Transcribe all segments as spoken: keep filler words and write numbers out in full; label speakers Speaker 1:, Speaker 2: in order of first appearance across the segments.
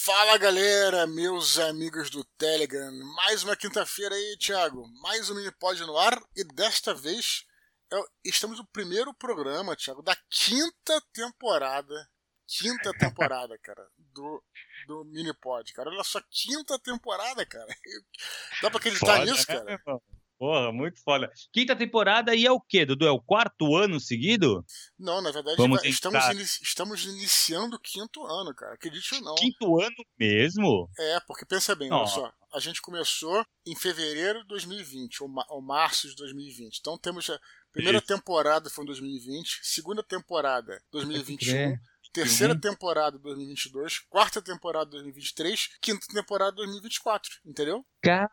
Speaker 1: Fala galera, meus amigos do Telegram, mais uma quinta-feira aí, Thiago, mais um Minipod no ar e desta vez é, estamos no primeiro programa, Thiago, da quinta temporada, quinta temporada, cara, do, do Minipod, cara, olha só, quinta temporada, cara, dá pra acreditar
Speaker 2: Foda,
Speaker 1: nisso,
Speaker 2: né,
Speaker 1: cara?
Speaker 2: irmão? Porra, muito foda. Quinta temporada e é o quê, Dudu? É o quarto ano seguido?
Speaker 1: Não, na verdade
Speaker 2: Vamos
Speaker 1: vai- estamos,
Speaker 2: entrar.
Speaker 1: ini- estamos iniciando o quinto ano, cara, acredite ou não.
Speaker 2: Quinto ano mesmo?
Speaker 1: É, porque pensa bem, olha
Speaker 2: Ó,
Speaker 1: só, a gente começou em fevereiro de dois mil e vinte, ou, ma- ou março de dois mil e vinte. Então temos a primeira
Speaker 2: isso.
Speaker 1: temporada foi em dois mil e vinte, segunda temporada
Speaker 2: Pode
Speaker 1: dois mil e vinte e um,
Speaker 2: crer.
Speaker 1: terceira
Speaker 2: Uhum.
Speaker 1: temporada dois mil e vinte e dois, quarta temporada dois mil e vinte e três, quinta temporada dois mil e vinte e quatro, entendeu?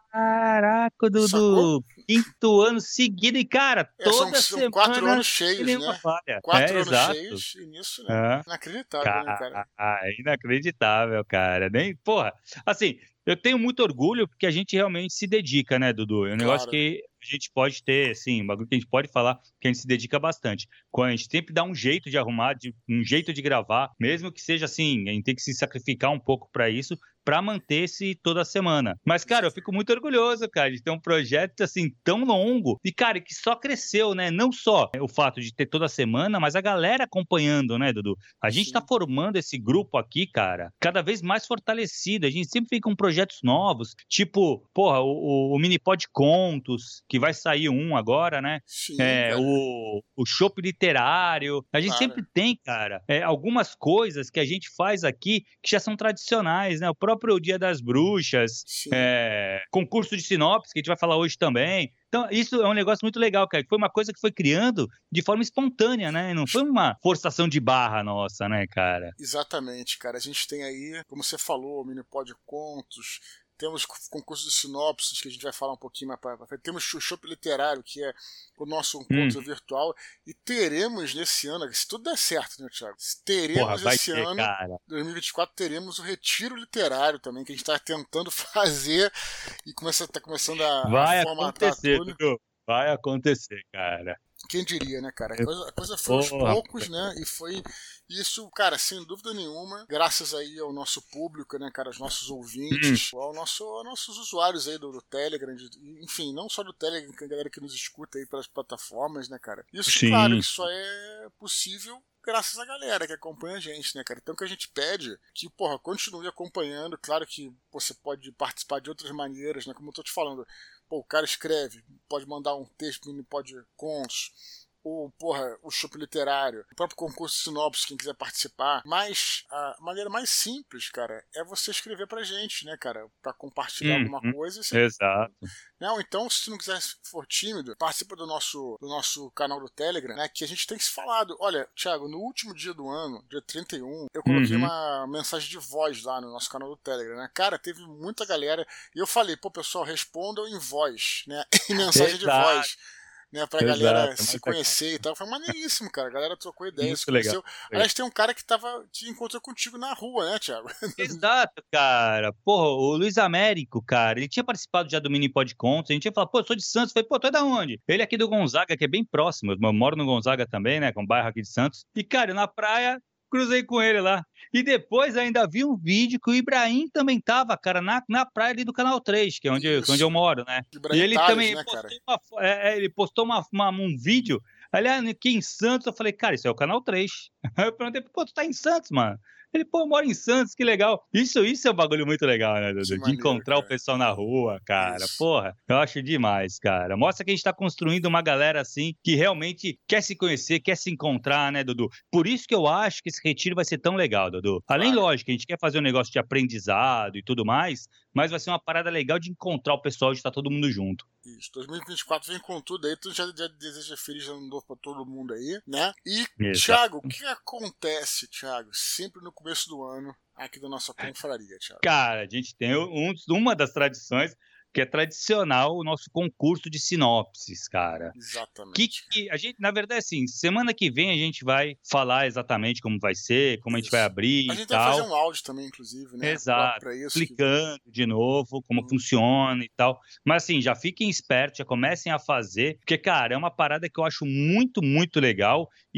Speaker 2: Caraca,
Speaker 1: Sacou?
Speaker 2: Dudu. Quinto ano seguido e, cara,
Speaker 1: É, são,
Speaker 2: toda
Speaker 1: são quatro
Speaker 2: semana
Speaker 1: anos
Speaker 2: sem
Speaker 1: cheios,
Speaker 2: nenhuma
Speaker 1: né?
Speaker 2: falha. É,
Speaker 1: Quatro anos
Speaker 2: exato.
Speaker 1: cheios e nisso, né?
Speaker 2: É.
Speaker 1: Inacreditável, né, cara?
Speaker 2: Cara, é inacreditável, cara. Nem, porra, assim, eu tenho muito orgulho porque a gente realmente se dedica, né, Dudu? É um negócio
Speaker 1: Claro.
Speaker 2: que a gente pode ter, assim, um bagulho que a gente pode falar que a gente se dedica bastante. Quando a gente sempre dá um jeito de arrumar, de, um jeito de gravar, mesmo que seja assim, a gente tem que se sacrificar um pouco pra isso, pra manter-se toda semana. Mas, cara, eu fico muito orgulhoso, cara, de ter um projeto, assim, tão longo e, cara, que só cresceu, né? Não só o fato de ter toda semana, mas a galera acompanhando, né, Dudu? A gente
Speaker 1: Sim.
Speaker 2: tá formando esse grupo aqui, cara, cada vez mais fortalecido. A gente sempre fica com projetos novos, tipo, porra, o, o, o Minipod Contos, que vai sair um agora, né?
Speaker 1: Sim,
Speaker 2: É,
Speaker 1: cara.
Speaker 2: o, o Chopp Literário. A gente
Speaker 1: Claro.
Speaker 2: sempre tem, cara, é, algumas coisas que a gente faz aqui que já são tradicionais, né? O próprio Dia das Bruxas,
Speaker 1: Sim.
Speaker 2: é, concurso de sinopse, que a gente vai falar hoje também. Então, isso é um negócio muito legal, cara, que foi uma coisa que foi criando de forma espontânea, né? Não foi uma forçação de barra nossa, né, cara?
Speaker 1: Exatamente, cara. A gente tem aí, como você falou, o Minipod Contos, temos concurso de sinopses, que a gente vai falar um pouquinho mais para frente. Temos o Chopp Literário, que é o nosso encontro
Speaker 2: Hum.
Speaker 1: virtual. E teremos nesse ano, se tudo der certo, né, Thiago?
Speaker 2: Porra,
Speaker 1: Teremos
Speaker 2: vai
Speaker 1: esse
Speaker 2: ter,
Speaker 1: ano,
Speaker 2: cara.
Speaker 1: dois mil e vinte e quatro, teremos o Retiro Literário também, que a gente está tentando fazer e começa, tá começando a,
Speaker 2: Vai
Speaker 1: a formatar
Speaker 2: acontecer,
Speaker 1: tudo.
Speaker 2: Dudu. Vai acontecer, cara.
Speaker 1: Quem diria, né, cara? A coisa, a coisa foi aos
Speaker 2: Porra,
Speaker 1: poucos, né? E foi isso, cara, sem dúvida nenhuma, graças aí ao nosso público, né, cara, aos nossos ouvintes, ao nosso, aos nossos usuários aí do, do Telegram, de, enfim, não só do Telegram, que a galera que nos escuta aí pelas plataformas, né, cara? Isso,
Speaker 2: sim.
Speaker 1: claro, que só é possível graças à galera que acompanha a gente, né, cara? Então o que a gente pede que, porra, continue acompanhando. Claro que você pode participar de outras maneiras, né? Como eu tô te falando, pô, o cara escreve, pode mandar um texto, pode contos, ou, porra, o Chopp Literário, o próprio concurso de sinopse, quem quiser participar. Mas a maneira mais simples, cara, é você escrever pra gente, né, cara? Pra compartilhar
Speaker 2: Uhum.
Speaker 1: alguma coisa. Você...
Speaker 2: Exato.
Speaker 1: Não, então, se tu não quiser for tímido, participa do nosso, do nosso canal do Telegram, né? Que a gente tem se falado. Olha, Thiago, no último dia do ano, dia trinta e um, eu coloquei
Speaker 2: Uhum.
Speaker 1: uma mensagem de voz lá no nosso canal do Telegram, né? Cara, teve muita galera. E eu falei, pô, pessoal, respondam em voz, né? Em mensagem de
Speaker 2: Exato.
Speaker 1: voz. Né, pra galera
Speaker 2: Exato,
Speaker 1: se
Speaker 2: muito
Speaker 1: conhecer e tal. Foi maneiríssimo, cara. A galera trocou ideia, se
Speaker 2: Muito legal.
Speaker 1: conheceu. Aliás, tem um cara que tava, te encontrou contigo na rua, né, Thiago?
Speaker 2: Exato, cara. Porra, o Luiz Américo, cara, ele tinha participado já do Minipod Contos, a gente tinha falado, pô, eu sou de Santos. Eu falei, pô, tu é da onde? Ele é aqui do Gonzaga, que é bem próximo. Eu moro no Gonzaga também, né, com o bairro aqui de Santos. E, cara, na praia, cruzei com ele lá. E depois ainda vi um vídeo que o Ibrahim também tava, cara, na, na praia ali do Canal três, que é onde,
Speaker 1: Isso.
Speaker 2: onde eu moro, né?
Speaker 1: Ibrahim
Speaker 2: E ele
Speaker 1: Tales,
Speaker 2: também
Speaker 1: né,
Speaker 2: postou,
Speaker 1: cara?
Speaker 2: uma, fo- é, é, ele postou uma, uma- um vídeo, aliás, aqui em Santos. Eu falei, cara, isso é o Canal três. Aí eu perguntei, pô, tu tá em Santos, mano? Ele, pô, eu moro em Santos, que legal. Isso, isso é um bagulho muito legal, né, Dudu?
Speaker 1: Que
Speaker 2: De
Speaker 1: maneiro,
Speaker 2: encontrar o
Speaker 1: cara.
Speaker 2: pessoal na rua, cara.
Speaker 1: Isso.
Speaker 2: Porra, eu acho demais, cara. Mostra que a gente tá construindo uma galera assim que realmente quer se conhecer, quer se encontrar, né, Dudu? Por isso que eu acho que esse retiro vai ser tão legal, Dudu. Além,
Speaker 1: Claro.
Speaker 2: lógico, que a gente quer fazer um negócio de aprendizado e tudo mais, mas vai ser uma parada legal de encontrar o pessoal, de estar todo mundo junto.
Speaker 1: Isso, dois mil e vinte e quatro vem com tudo aí, tu já, já deseja feliz ano novo pra todo mundo aí, né? E,
Speaker 2: Exato.
Speaker 1: Thiago, o que acontece, Thiago, sempre no começo do ano, aqui da nossa confraria, Thiago?
Speaker 2: Cara, a gente tem um, uma das tradições que é tradicional, o nosso concurso de sinopses, cara.
Speaker 1: Exatamente.
Speaker 2: Que, que a gente, na verdade, assim, semana que vem a gente vai falar exatamente como vai ser, como
Speaker 1: Isso.
Speaker 2: a gente vai abrir
Speaker 1: a
Speaker 2: e
Speaker 1: gente
Speaker 2: tal.
Speaker 1: vai fazer um áudio também, inclusive, né?
Speaker 2: Exato,
Speaker 1: pra isso,
Speaker 2: explicando que... de novo como hum. funciona e tal. Mas assim, já fiquem espertos, já comecem a fazer, porque, cara, é uma parada que eu acho muito, muito legal e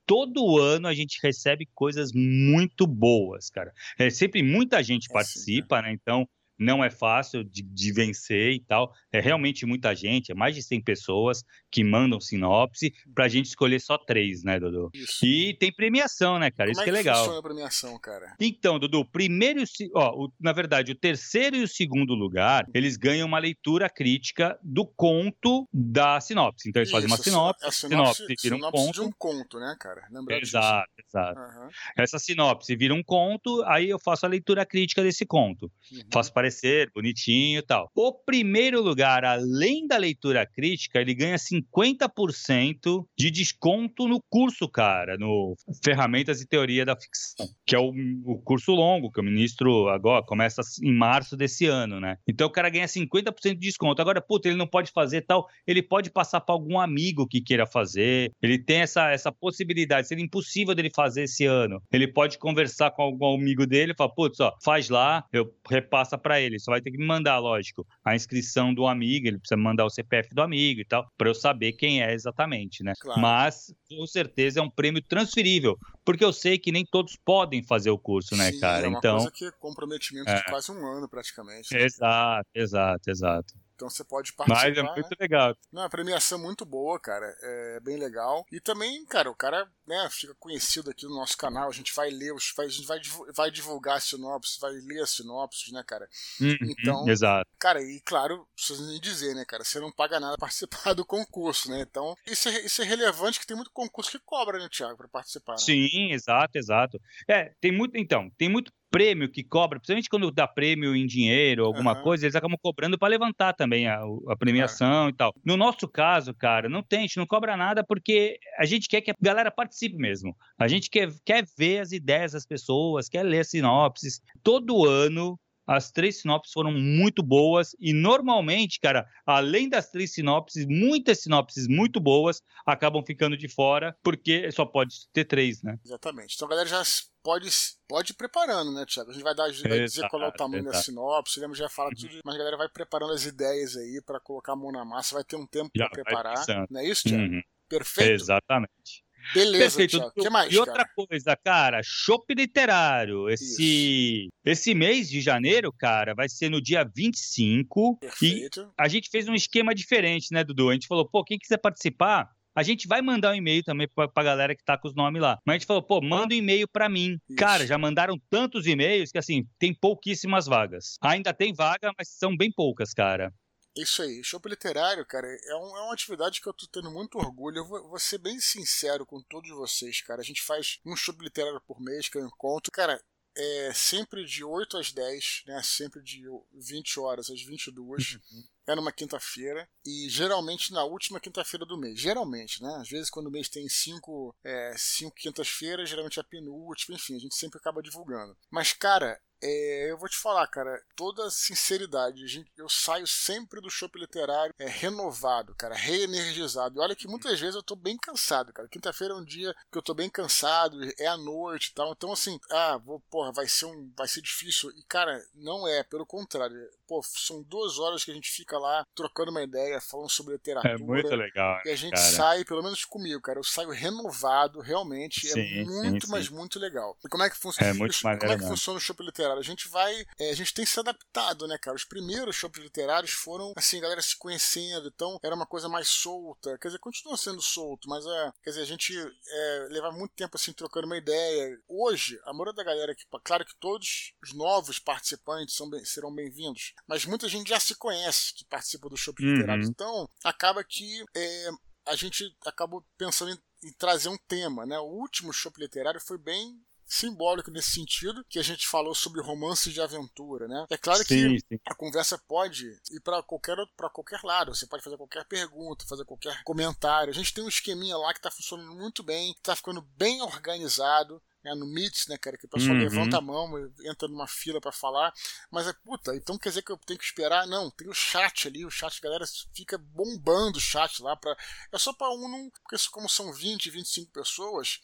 Speaker 2: todo ano a gente recebe coisas muito boas, cara. É sempre muita gente
Speaker 1: É
Speaker 2: participa,
Speaker 1: sim,
Speaker 2: né? Então não é fácil de, de vencer e tal. É realmente muita gente, é mais de cem pessoas que mandam sinopse pra gente escolher só três, né, Dudu?
Speaker 1: isso.
Speaker 2: E tem premiação, né,
Speaker 1: E
Speaker 2: cara?
Speaker 1: como
Speaker 2: Isso
Speaker 1: é
Speaker 2: que é
Speaker 1: que
Speaker 2: legal.
Speaker 1: funciona a premiação, cara?
Speaker 2: Então, Dudu, o primeiro, e o se- ó, o- na verdade, o terceiro e o segundo lugar, eles ganham uma leitura crítica do conto da sinopse. Então, eles fazem uma
Speaker 1: Isso, a sino-
Speaker 2: sinopse,
Speaker 1: é a
Speaker 2: essa
Speaker 1: sinopse,
Speaker 2: sinopse vira um
Speaker 1: sinopse de um
Speaker 2: conto.
Speaker 1: conto, né, cara? Lembrar disso.
Speaker 2: Exato, exato.
Speaker 1: Aham.
Speaker 2: Essa sinopse vira um conto, aí eu faço a leitura crítica desse conto.
Speaker 1: Uhum.
Speaker 2: Faço parecer bonitinho e tal. O primeiro lugar, além da leitura crítica, ele ganha cinquenta por cento de desconto no curso, cara, no Ferramentas e Teoria da Ficção, que é o, o curso longo que eu ministro agora, começa em março desse ano, né? Então o cara ganha cinquenta por cento de desconto. Agora, puta, ele não pode fazer tal, ele pode passar para algum amigo que queira fazer, ele tem essa, essa possibilidade, seria impossível dele fazer esse ano. Ele pode conversar com algum amigo dele e falar, putz, ó, faz lá, eu repassa para ele, só vai ter que me mandar, lógico, a inscrição do amigo, ele precisa mandar o C P F do amigo e tal, para eu saber quem é exatamente, né?
Speaker 1: Claro.
Speaker 2: Mas, com certeza, é um prêmio transferível, porque eu sei que nem todos podem fazer o curso, né,
Speaker 1: Sim,
Speaker 2: cara?
Speaker 1: é uma
Speaker 2: Então,
Speaker 1: coisa que é comprometimento de
Speaker 2: é,
Speaker 1: quase um ano, praticamente, né, cara?
Speaker 2: exato, exato, exato.
Speaker 1: Então você pode
Speaker 2: Mas é
Speaker 1: participar, né?
Speaker 2: muito legal.
Speaker 1: Não, a premiação é muito boa, cara. É bem legal. E também, cara, o cara, né, fica conhecido aqui no nosso canal. A gente vai ler os. Vai, a gente vai, divu- vai divulgar a sinopse, vai ler as sinopses, né, cara?
Speaker 2: Uhum,
Speaker 1: Então,
Speaker 2: exato.
Speaker 1: cara, e claro, preciso nem dizer, né, cara? Você não paga nada pra participar do concurso, né? Então, isso é, isso é relevante que tem muito concurso que cobra, né, Thiago, pra participar, né?
Speaker 2: Sim, exato, exato. É, tem muito, então, tem muito prêmio que cobra, principalmente quando dá prêmio em dinheiro, alguma
Speaker 1: Aham,
Speaker 2: coisa, eles acabam cobrando para levantar também a, a
Speaker 1: claro.
Speaker 2: premiação e tal. No nosso caso, cara, não tem, a gente não cobra nada porque a gente quer que a galera participe mesmo. A gente quer, quer ver as ideias das pessoas, quer ler sinopses. Todo ano as três sinopses foram muito boas e normalmente, cara, além das três sinopses, muitas sinopses muito boas acabam ficando de fora porque só pode ter três, né?
Speaker 1: Exatamente. Então a galera já pode, pode ir preparando, né, Thiago? A gente vai, dar, vai dizer qual é o
Speaker 2: Exato,
Speaker 1: tamanho da
Speaker 2: exato.
Speaker 1: sinopse, lembra, já fala
Speaker 2: Uhum.
Speaker 1: tudo, mas a galera vai preparando as ideias aí pra colocar a mão na massa, vai ter um tempo
Speaker 2: Já
Speaker 1: pra
Speaker 2: vai
Speaker 1: preparar,
Speaker 2: pensando.
Speaker 1: não é isso, Thiago?
Speaker 2: Uhum.
Speaker 1: Perfeito?
Speaker 2: Exatamente.
Speaker 1: Beleza,
Speaker 2: Perfeito.
Speaker 1: Thiago. O que
Speaker 2: E
Speaker 1: mais,
Speaker 2: outra
Speaker 1: cara?
Speaker 2: coisa, cara, Chopp Literário.
Speaker 1: Isso.
Speaker 2: Esse, esse mês de janeiro, cara, vai ser no dia vinte e cinco. E
Speaker 1: Perfeito.
Speaker 2: a gente fez um esquema diferente, né, Dudu? A gente falou, pô, quem quiser participar, a gente vai mandar um e-mail também pra, pra galera que tá com os nomes lá. Mas a gente falou, pô, manda um e-mail pra mim. Cara,
Speaker 1: Isso.
Speaker 2: já mandaram tantos e-mails que, assim, tem pouquíssimas vagas. Ainda tem vaga, mas são bem poucas, cara.
Speaker 1: Isso aí. Chopp literário, cara, é, um- é uma atividade que eu tô tendo muito orgulho. Eu vou, vou ser bem sincero com todos vocês, cara. A gente faz um chopp literário por mês que eu encontro. Cara, é sempre de oito às dez, né? Sempre de vinte horas às vinte e duas. É numa quinta-feira e geralmente na última quinta-feira do mês. Geralmente, né? Às vezes quando o mês tem cinco, é, cinco quintas-feiras, geralmente é a penúltima, enfim, a gente sempre acaba divulgando. Mas, cara, é, eu vou te falar, cara, toda sinceridade, a gente- eu saio sempre do Chopp Literário é, renovado, cara, reenergizado. E olha que muitas vezes eu tô bem cansado, cara. Quinta-feira é um dia que eu tô bem cansado, é à noite e tal. Então, assim, ah, vou, porra, vai ser, um, vai ser difícil. E, cara, não é, pelo contrário. Pô, são duas horas que a gente fica lá trocando uma ideia, falando sobre
Speaker 2: É muito
Speaker 1: literatura.
Speaker 2: legal,
Speaker 1: E a
Speaker 2: né,
Speaker 1: gente
Speaker 2: cara?
Speaker 1: sai, pelo menos comigo, cara, eu saio renovado, realmente, é
Speaker 2: Sim, sim,
Speaker 1: muito, mas
Speaker 2: sim.
Speaker 1: muito legal. E como é que, fun
Speaker 2: É muito
Speaker 1: como é
Speaker 2: maneiro
Speaker 1: que
Speaker 2: mesmo.
Speaker 1: funciona o Chopp Literário? A gente vai, é, a gente tem se adaptado, né, cara? Os primeiros Chopp Literários foram, assim, a galera se conhecendo, então era uma coisa mais solta, quer dizer, continua sendo solto, mas, é, quer dizer, a gente é, levava muito tempo, assim, trocando uma ideia. Hoje, a maioria da galera, que, claro que todos os novos participantes são bem, serão bem-vindos, mas muita gente já se conhece que participa do Chopp Literário,
Speaker 2: Uhum.
Speaker 1: então acaba que é, a gente acabou pensando em, em trazer um tema, né? O último Chopp Literário foi bem simbólico nesse sentido, que a gente falou sobre romances de aventura, né? É claro que
Speaker 2: Sim, sim.
Speaker 1: a conversa pode ir para qualquer para qualquer lado, você pode fazer qualquer pergunta, fazer qualquer comentário. A gente tem um esqueminha lá que está funcionando muito bem, está ficando bem organizado, né, no Meets, né, cara, que o pessoal
Speaker 2: Uhum.
Speaker 1: levanta a mão, entra numa fila para falar, mas é, puta, então quer dizer que eu tenho que esperar? Não, tem o chat ali, o chat, a galera fica bombando o chat lá, pra, é só para um, não, porque como são vinte, vinte e cinco pessoas,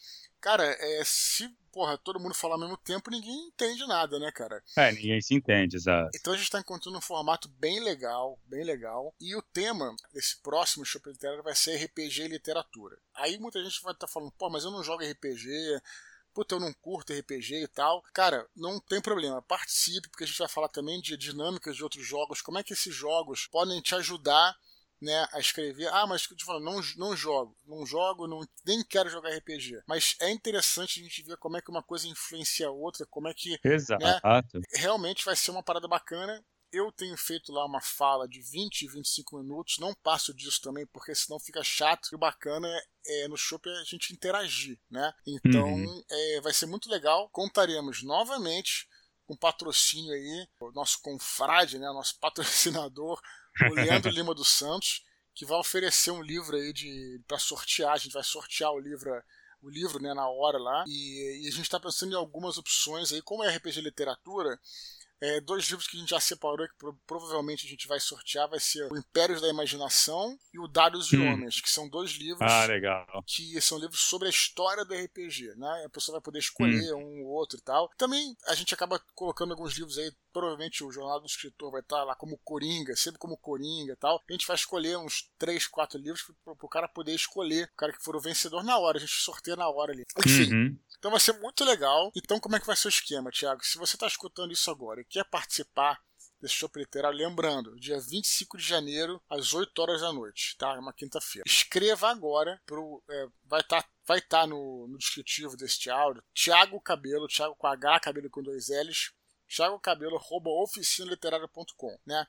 Speaker 1: cara, é, se, porra, todo mundo falar ao mesmo tempo, ninguém entende nada, né, cara?
Speaker 2: É, ninguém se entende, exato.
Speaker 1: Então a gente está encontrando um formato bem legal, bem legal. E o tema desse próximo Chopp Literário vai ser R P G e literatura. Aí muita gente vai estar tá falando, pô, mas eu não jogo R P G, puta, eu não curto R P G e tal. Cara, não tem problema, participe, porque a gente vai falar também de dinâmicas de outros jogos, como é que esses jogos podem te ajudar, né, a escrever. Ah, mas eu te falo, não, não jogo, não jogo, não, nem quero jogar R P G. Mas é interessante a gente ver como é que uma coisa influencia a outra, como é que,
Speaker 2: exato,
Speaker 1: né, realmente vai ser uma parada bacana. Eu tenho feito lá uma fala de vinte, vinte e cinco minutos, não passo disso também, porque senão fica chato. E o bacana é, é no Chopp a gente interagir, né? Então uhum. é, vai ser muito legal. Contaremos novamente com patrocínio aí, o nosso confrade, né, o nosso patrocinador, o Leandro Lima dos Santos, que vai oferecer um livro aí de para sortear. A gente vai sortear o livro, o livro, né, na hora lá. E, e a gente está pensando em algumas opções aí, como é R P G literatura. É, dois livros que a gente já separou que pro, provavelmente a gente vai sortear vai ser o Impérios da Imaginação e o Dados e
Speaker 2: hum.
Speaker 1: Homens, que são dois livros
Speaker 2: ah, legal.
Speaker 1: que são livros sobre a história do R P G, né? A pessoa vai poder escolher hum. um ou outro e tal. Também a gente acaba colocando alguns livros aí, provavelmente o Jornal do Escritor vai estar lá como Coringa, sempre como Coringa e tal. A gente vai escolher uns três, quatro livros pro, pro cara poder escolher, o cara que for o vencedor na hora, a gente sorteia na hora ali. Enfim,
Speaker 2: uhum.
Speaker 1: Então vai ser muito legal. Então como é que vai ser o esquema, Thiago? Se você está escutando isso agora e quer participar desse Chopp Literário, lembrando, dia vinte e cinco de janeiro, às oito horas da noite, tá? É uma quinta-feira. Escreva agora, pro, é, vai estar tá, vai tá no, no descritivo deste áudio, Thiago Cabelo, Thiago com H, Cabelo com dois L's, Thiago Cabelo, arroba oficina literária ponto com, né?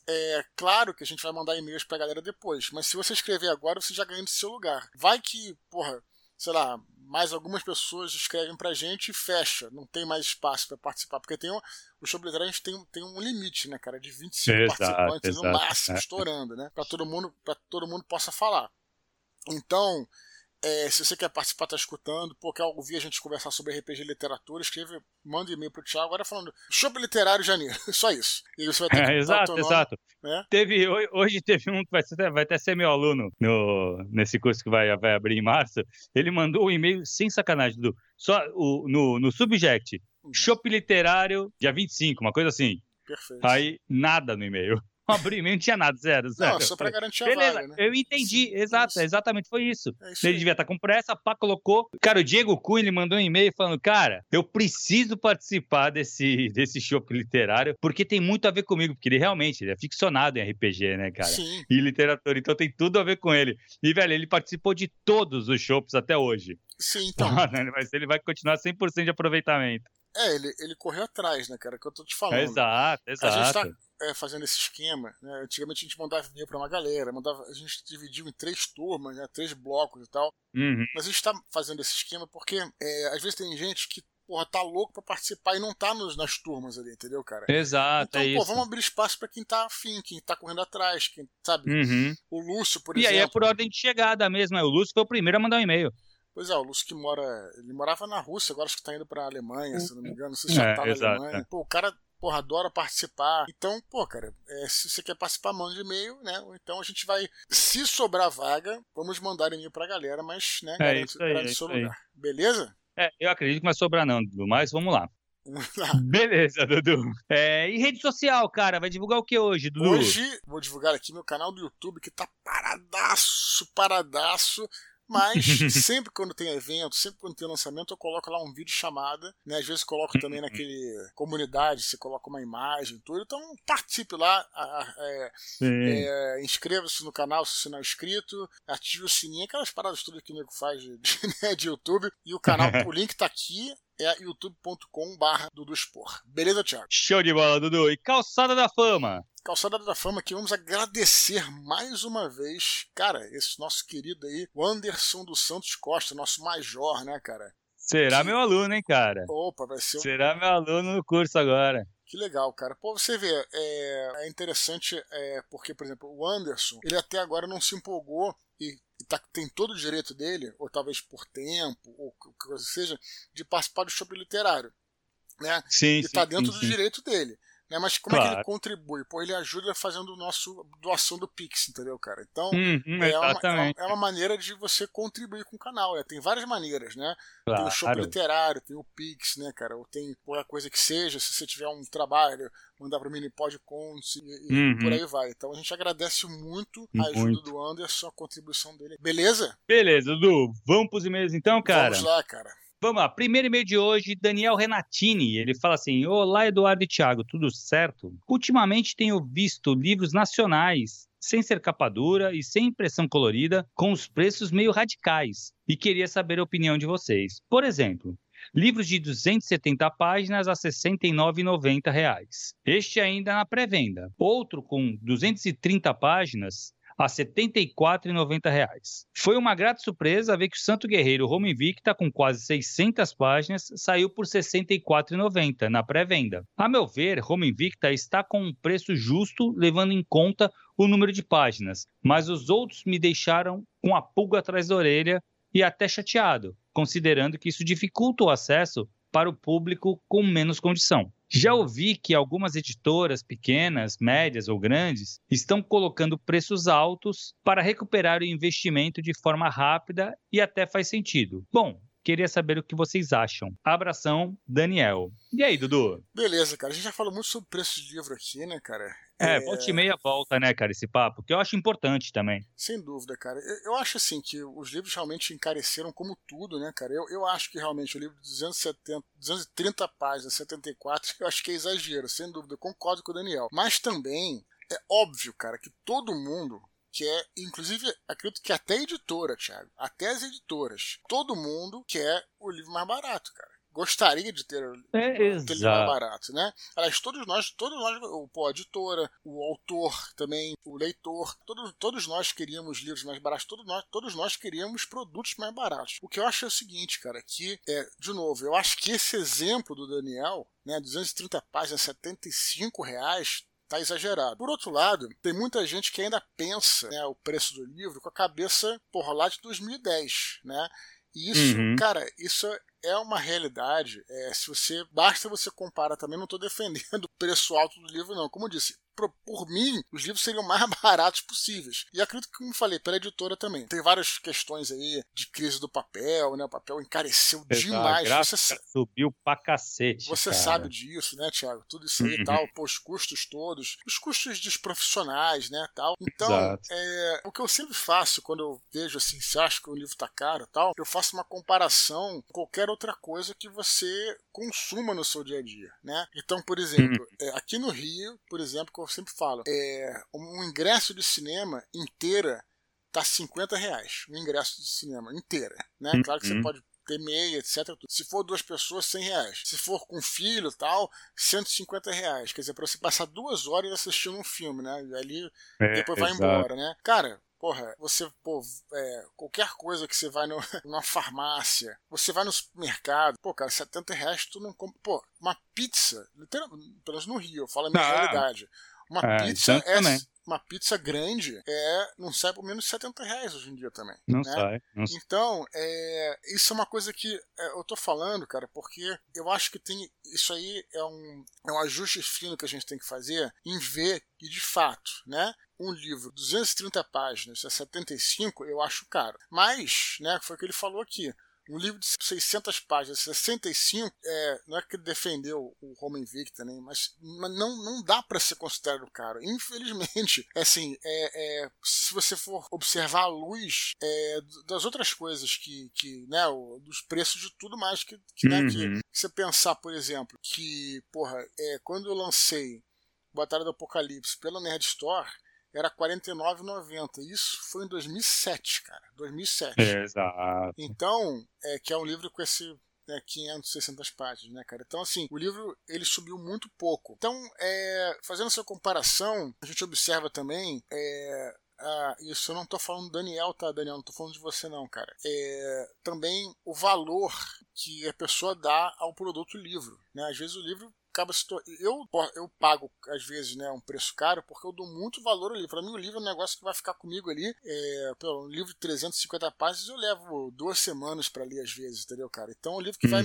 Speaker 1: É claro que a gente vai mandar e-mails pra galera depois, mas se você escrever agora, você já ganha do seu lugar. Vai que, porra, sei lá, mais algumas pessoas escrevem pra gente e fecha, não tem mais espaço para participar, porque tem um, o Chopp Literário a gente tem, tem um limite, né, cara, de vinte e cinco exato, participantes exato, no máximo, é. estourando, né, para todo mundo, para todo mundo possa falar. Então, é, se você quer participar, tá escutando, pô, quer ouvir a gente conversar sobre R P G e literatura, escreve, manda um e-mail pro Thiago, agora falando Chopp Literário Janeiro, só isso. E você vai ter que
Speaker 2: é, exato,
Speaker 1: o teu
Speaker 2: exato.
Speaker 1: Nome, né?
Speaker 2: Teve, hoje teve um que vai, ser, vai até ser meu aluno no, nesse curso que vai, vai abrir em março. Ele mandou um e-mail sem sacanagem, Dudu, só o, no, no subject, uhum. Chopp Literário, dia vinte e cinco, uma coisa assim.
Speaker 1: Perfeito.
Speaker 2: Aí, nada no e-mail. Abri e-mail, não tinha nada, zero, zero.
Speaker 1: Não, só pra garantir a
Speaker 2: Beleza,
Speaker 1: vaga, né?
Speaker 2: Eu entendi,
Speaker 1: Sim,
Speaker 2: exato,
Speaker 1: é
Speaker 2: exatamente foi isso.
Speaker 1: É isso
Speaker 2: ele
Speaker 1: aí.
Speaker 2: devia estar com pressa, pá, colocou. Cara, o Diego Cunha, ele mandou um e-mail falando, cara, eu preciso participar desse, desse Chopp Literário, porque tem muito a ver comigo, porque ele realmente, ele é ficcionado em R P G, né, cara?
Speaker 1: Sim.
Speaker 2: E literatura, então tem tudo a ver com ele. E, velho, ele participou de todos os Chopps até hoje.
Speaker 1: Sim, então.
Speaker 2: ele, vai, ele vai continuar cem por cento de aproveitamento.
Speaker 1: É, ele, ele correu atrás, né, cara, que eu tô te falando.
Speaker 2: Exato, exato.
Speaker 1: A gente tá é, fazendo esse esquema, né, antigamente a gente mandava e-mail pra uma galera, mandava, a gente dividiu em três turmas, né, três blocos e tal,
Speaker 2: uhum.
Speaker 1: mas a gente tá fazendo esse esquema porque, é, às vezes tem gente que, porra, tá louco pra participar e não tá nos, nas turmas ali, entendeu, cara?
Speaker 2: Exato,
Speaker 1: então,
Speaker 2: é
Speaker 1: pô,
Speaker 2: isso.
Speaker 1: vamos abrir espaço pra quem tá afim, quem tá correndo atrás, quem, sabe,
Speaker 2: uhum.
Speaker 1: o Lúcio, por
Speaker 2: e
Speaker 1: exemplo.
Speaker 2: E aí é por ordem de chegada mesmo, o Lúcio foi o primeiro a mandar um e-mail.
Speaker 1: Pois é, o Lúcio que mora. Ele morava na Rússia, agora acho que tá indo pra Alemanha, se não me engano. Não sei se já
Speaker 2: é,
Speaker 1: tá na
Speaker 2: exato,
Speaker 1: Alemanha.
Speaker 2: É.
Speaker 1: Pô, o cara, porra, adora participar. Então, pô, cara, é, se você quer participar, manda e-mail, né? Ou então a gente vai. Se sobrar vaga, vamos mandar e-mail pra galera, mas, né,
Speaker 2: É
Speaker 1: garante,
Speaker 2: isso aí,
Speaker 1: garante
Speaker 2: é
Speaker 1: seu
Speaker 2: isso aí.
Speaker 1: lugar. Beleza?
Speaker 2: É, eu acredito que não vai sobrar não, Dudu, mas vamos lá. Beleza, Dudu. É, e rede social, cara, vai divulgar o que hoje, Dudu?
Speaker 1: Hoje, vou divulgar aqui meu canal do YouTube, que tá paradaço, paradaço. Mas sempre quando tem evento, sempre quando tem lançamento, eu coloco lá um vídeo chamada, né? Às vezes coloco também naquele comunidade, você coloca uma imagem, tudo. Então participe lá, é, é, inscreva-se no canal se você não é inscrito, ative o sininho, aquelas paradas todas que o nego faz de, de, de YouTube. E o canal, o link tá aqui, é youtube ponto com barra Dudu Spor. Beleza, Thiago?
Speaker 2: Show de bola, Dudu. E Calçada da Fama?
Speaker 1: Calçada da Fama, que vamos agradecer mais uma vez, cara, esse nosso querido aí, o Anderson dos Santos Costa, nosso major, né, cara?
Speaker 2: Será
Speaker 1: que...
Speaker 2: meu aluno, hein, cara?
Speaker 1: Opa, vai ser um...
Speaker 2: Será meu aluno no curso agora.
Speaker 1: Que legal, cara. Pô, você vê, é, é interessante é, porque, por exemplo, o Anderson, ele até agora não se empolgou e, e tá, tem todo o direito dele, ou talvez por tempo, ou o que coisa seja, de participar do Chopp Literário, né?
Speaker 2: Sim,
Speaker 1: e
Speaker 2: sim,
Speaker 1: tá dentro
Speaker 2: sim,
Speaker 1: do
Speaker 2: sim.
Speaker 1: direito dele. né? Mas como é que ele
Speaker 2: Claro.
Speaker 1: contribui? Pô, ele ajuda fazendo o nosso doação do Pix, entendeu, cara? Então,
Speaker 2: Uhum,
Speaker 1: é uma, é uma,
Speaker 2: exatamente.
Speaker 1: é uma maneira de você contribuir com o canal, né? Tem várias maneiras, né? Tem o Chopp
Speaker 2: Claro.
Speaker 1: Literário, tem o Pix, né, cara? Ou tem qualquer coisa que seja, se você tiver um trabalho, mandar pro Minipod Contos e, e
Speaker 2: Uhum.
Speaker 1: por aí vai. Então a gente agradece muito a ajuda
Speaker 2: Muito.
Speaker 1: do Anderson, a contribuição dele. Beleza?
Speaker 2: Beleza, Dudu. Vamos pros e-mails então, cara?
Speaker 1: Vamos lá, cara.
Speaker 2: Vamos lá. Primeiro e-mail de hoje, Daniel Renatini. Ele fala assim: olá, Eduardo e Thiago, tudo certo? Ultimamente tenho visto livros nacionais sem ser capa dura e sem impressão colorida, com os preços meio radicais, e queria saber a opinião de vocês. Por exemplo, livros de duzentas e setenta páginas a sessenta e nove reais e noventa centavos. Este ainda na pré-venda. Outro com duzentas e trinta páginas a setenta e quatro reais e noventa centavos. Foi uma grata surpresa ver que o Santo Guerreiro Roma Invicta, com quase seiscentas páginas, saiu por sessenta e quatro reais e noventa centavos na pré-venda. A meu ver, Roma Invicta está com um preço justo, levando em conta o número de páginas, mas os outros me deixaram com a pulga atrás da orelha e até chateado, considerando que isso dificulta o acesso para o público com menos condição. Já ouvi que algumas editoras pequenas, médias ou grandes estão colocando preços altos para recuperar o investimento de forma rápida e até faz sentido. Bom, queria saber o que vocês acham. Abração, Daniel. E aí, Dudu?
Speaker 1: Beleza, cara. A gente já falou muito sobre preço de livro aqui, né, cara?
Speaker 2: É, volta e meia volta, né, cara, esse papo, que eu acho importante também.
Speaker 1: Sem dúvida, cara. Eu, eu acho assim que os livros realmente encareceram como tudo, né, cara? Eu, eu acho que realmente o livro de duzentas e setenta, duzentas e trinta páginas, setenta e quatro, eu acho que é exagero, sem dúvida. Eu concordo com o Daniel. Mas também é óbvio, cara, que todo mundo quer, inclusive, acredito que até a editora, Thiago, até as editoras, todo mundo quer o livro mais barato, cara. Gostaria de ter
Speaker 2: é,
Speaker 1: aquele livro mais
Speaker 2: exato.
Speaker 1: barato, né? Aliás, todos nós, todos nós, pô, a editora, o autor também, o leitor, todos, todos nós queríamos livros mais baratos, todos nós, todos nós queríamos produtos mais baratos. O que eu acho é o seguinte, cara, que, é, de novo, eu acho que esse exemplo do Daniel, né, duzentas e trinta páginas, setenta e cinco reais, tá exagerado. Por outro lado, tem muita gente que ainda pensa, né, o preço do livro com a cabeça, porra, lá de dois mil e dez, né? E isso,
Speaker 2: Uhum.
Speaker 1: cara, isso é uma realidade. É, se você basta você comparar também, não estou defendendo o preço alto do livro, não. Como eu disse, por, por mim, os livros seriam mais baratos possíveis. E acredito que, como falei, pela editora também. Tem várias questões aí de crise do papel, né? O papel encareceu
Speaker 2: Exato.
Speaker 1: demais.
Speaker 2: A
Speaker 1: Você,
Speaker 2: subiu pra cacete,
Speaker 1: você
Speaker 2: cara.
Speaker 1: sabe disso, né, Thiago? Tudo isso aí e
Speaker 2: Uhum.
Speaker 1: tal, pô, os custos todos, os custos dos profissionais, né, tal. Então,
Speaker 2: Exato.
Speaker 1: é, o que eu sempre faço quando eu vejo assim, se acha que o livro tá caro e tal, eu faço uma comparação com qualquer outra coisa que você consuma no seu dia a dia, né? Então, por exemplo,
Speaker 2: Uhum.
Speaker 1: é, aqui no Rio, por exemplo, que eu sempre falo, é, um ingresso de cinema inteira tá cinquenta reais, um ingresso de cinema inteira, né? Claro que você
Speaker 2: Uhum.
Speaker 1: pode ter meia, etcétera. Se for duas pessoas, cem reais. Se for com filho e tal, cento e cinquenta reais. Quer dizer, pra você passar duas horas assistindo um filme, né? E ali
Speaker 2: É,
Speaker 1: depois vai
Speaker 2: exato.
Speaker 1: embora, né? Cara, porra, você, pô, é, qualquer coisa que você vai no, numa farmácia, você vai no supermercado, pô, cara, setenta reais tu não compra. Pô, uma pizza, literalmente, pelo menos no Rio, eu falo a minha
Speaker 2: Ah,
Speaker 1: realidade. Uma
Speaker 2: é,
Speaker 1: pizza
Speaker 2: tanto
Speaker 1: é.
Speaker 2: também.
Speaker 1: Uma pizza grande é, não sai por menos de setenta reais hoje em dia também.
Speaker 2: Não
Speaker 1: né?
Speaker 2: sai. Não sai.
Speaker 1: Então, é, isso é uma coisa que é, eu tô falando, cara, porque eu acho que tem. Isso aí é um, é um ajuste fino que a gente tem que fazer em ver que, de fato, né? Um livro, duzentas e trinta páginas, a setenta e cinco, eu acho caro. Mas, né, foi o que ele falou aqui. Um livro de seiscentas páginas, sessenta e cinco, é, não é que ele defendeu o Roma Invicta, né, mas, mas não, não dá para ser considerado caro. Infelizmente, assim, é, é, se você for observar a luz é, das outras coisas que, que né, o, dos preços de tudo mais que, que, né,
Speaker 2: Uhum.
Speaker 1: que você pensar, por exemplo, que, porra, é, quando eu lancei Batalha do Apocalipse pela Nerd Store, era quarenta e nove reais e noventa centavos. Isso foi em dois mil e sete, cara. dois mil e sete.
Speaker 2: Exato.
Speaker 1: Então, é, que é um livro com esse né, quinhentas, seiscentas páginas, né, cara? Então, assim, o livro, ele subiu muito pouco. Então, é, fazendo essa comparação, a gente observa também, é, ah, isso eu não tô falando do Daniel, tá, Daniel? Não tô falando de você, não, cara. É, também o valor que a pessoa dá ao produto livro, né? Às vezes o livro acaba se tor- eu eu pago às vezes, né, um preço caro porque eu dou muito valor ao livro. Para mim o livro é um negócio que vai ficar comigo ali, é, pelo um livro de trezentas e cinquenta páginas eu levo duas semanas para ler às vezes, entendeu, cara? Então é um livro que vai
Speaker 2: Uhum.
Speaker 1: me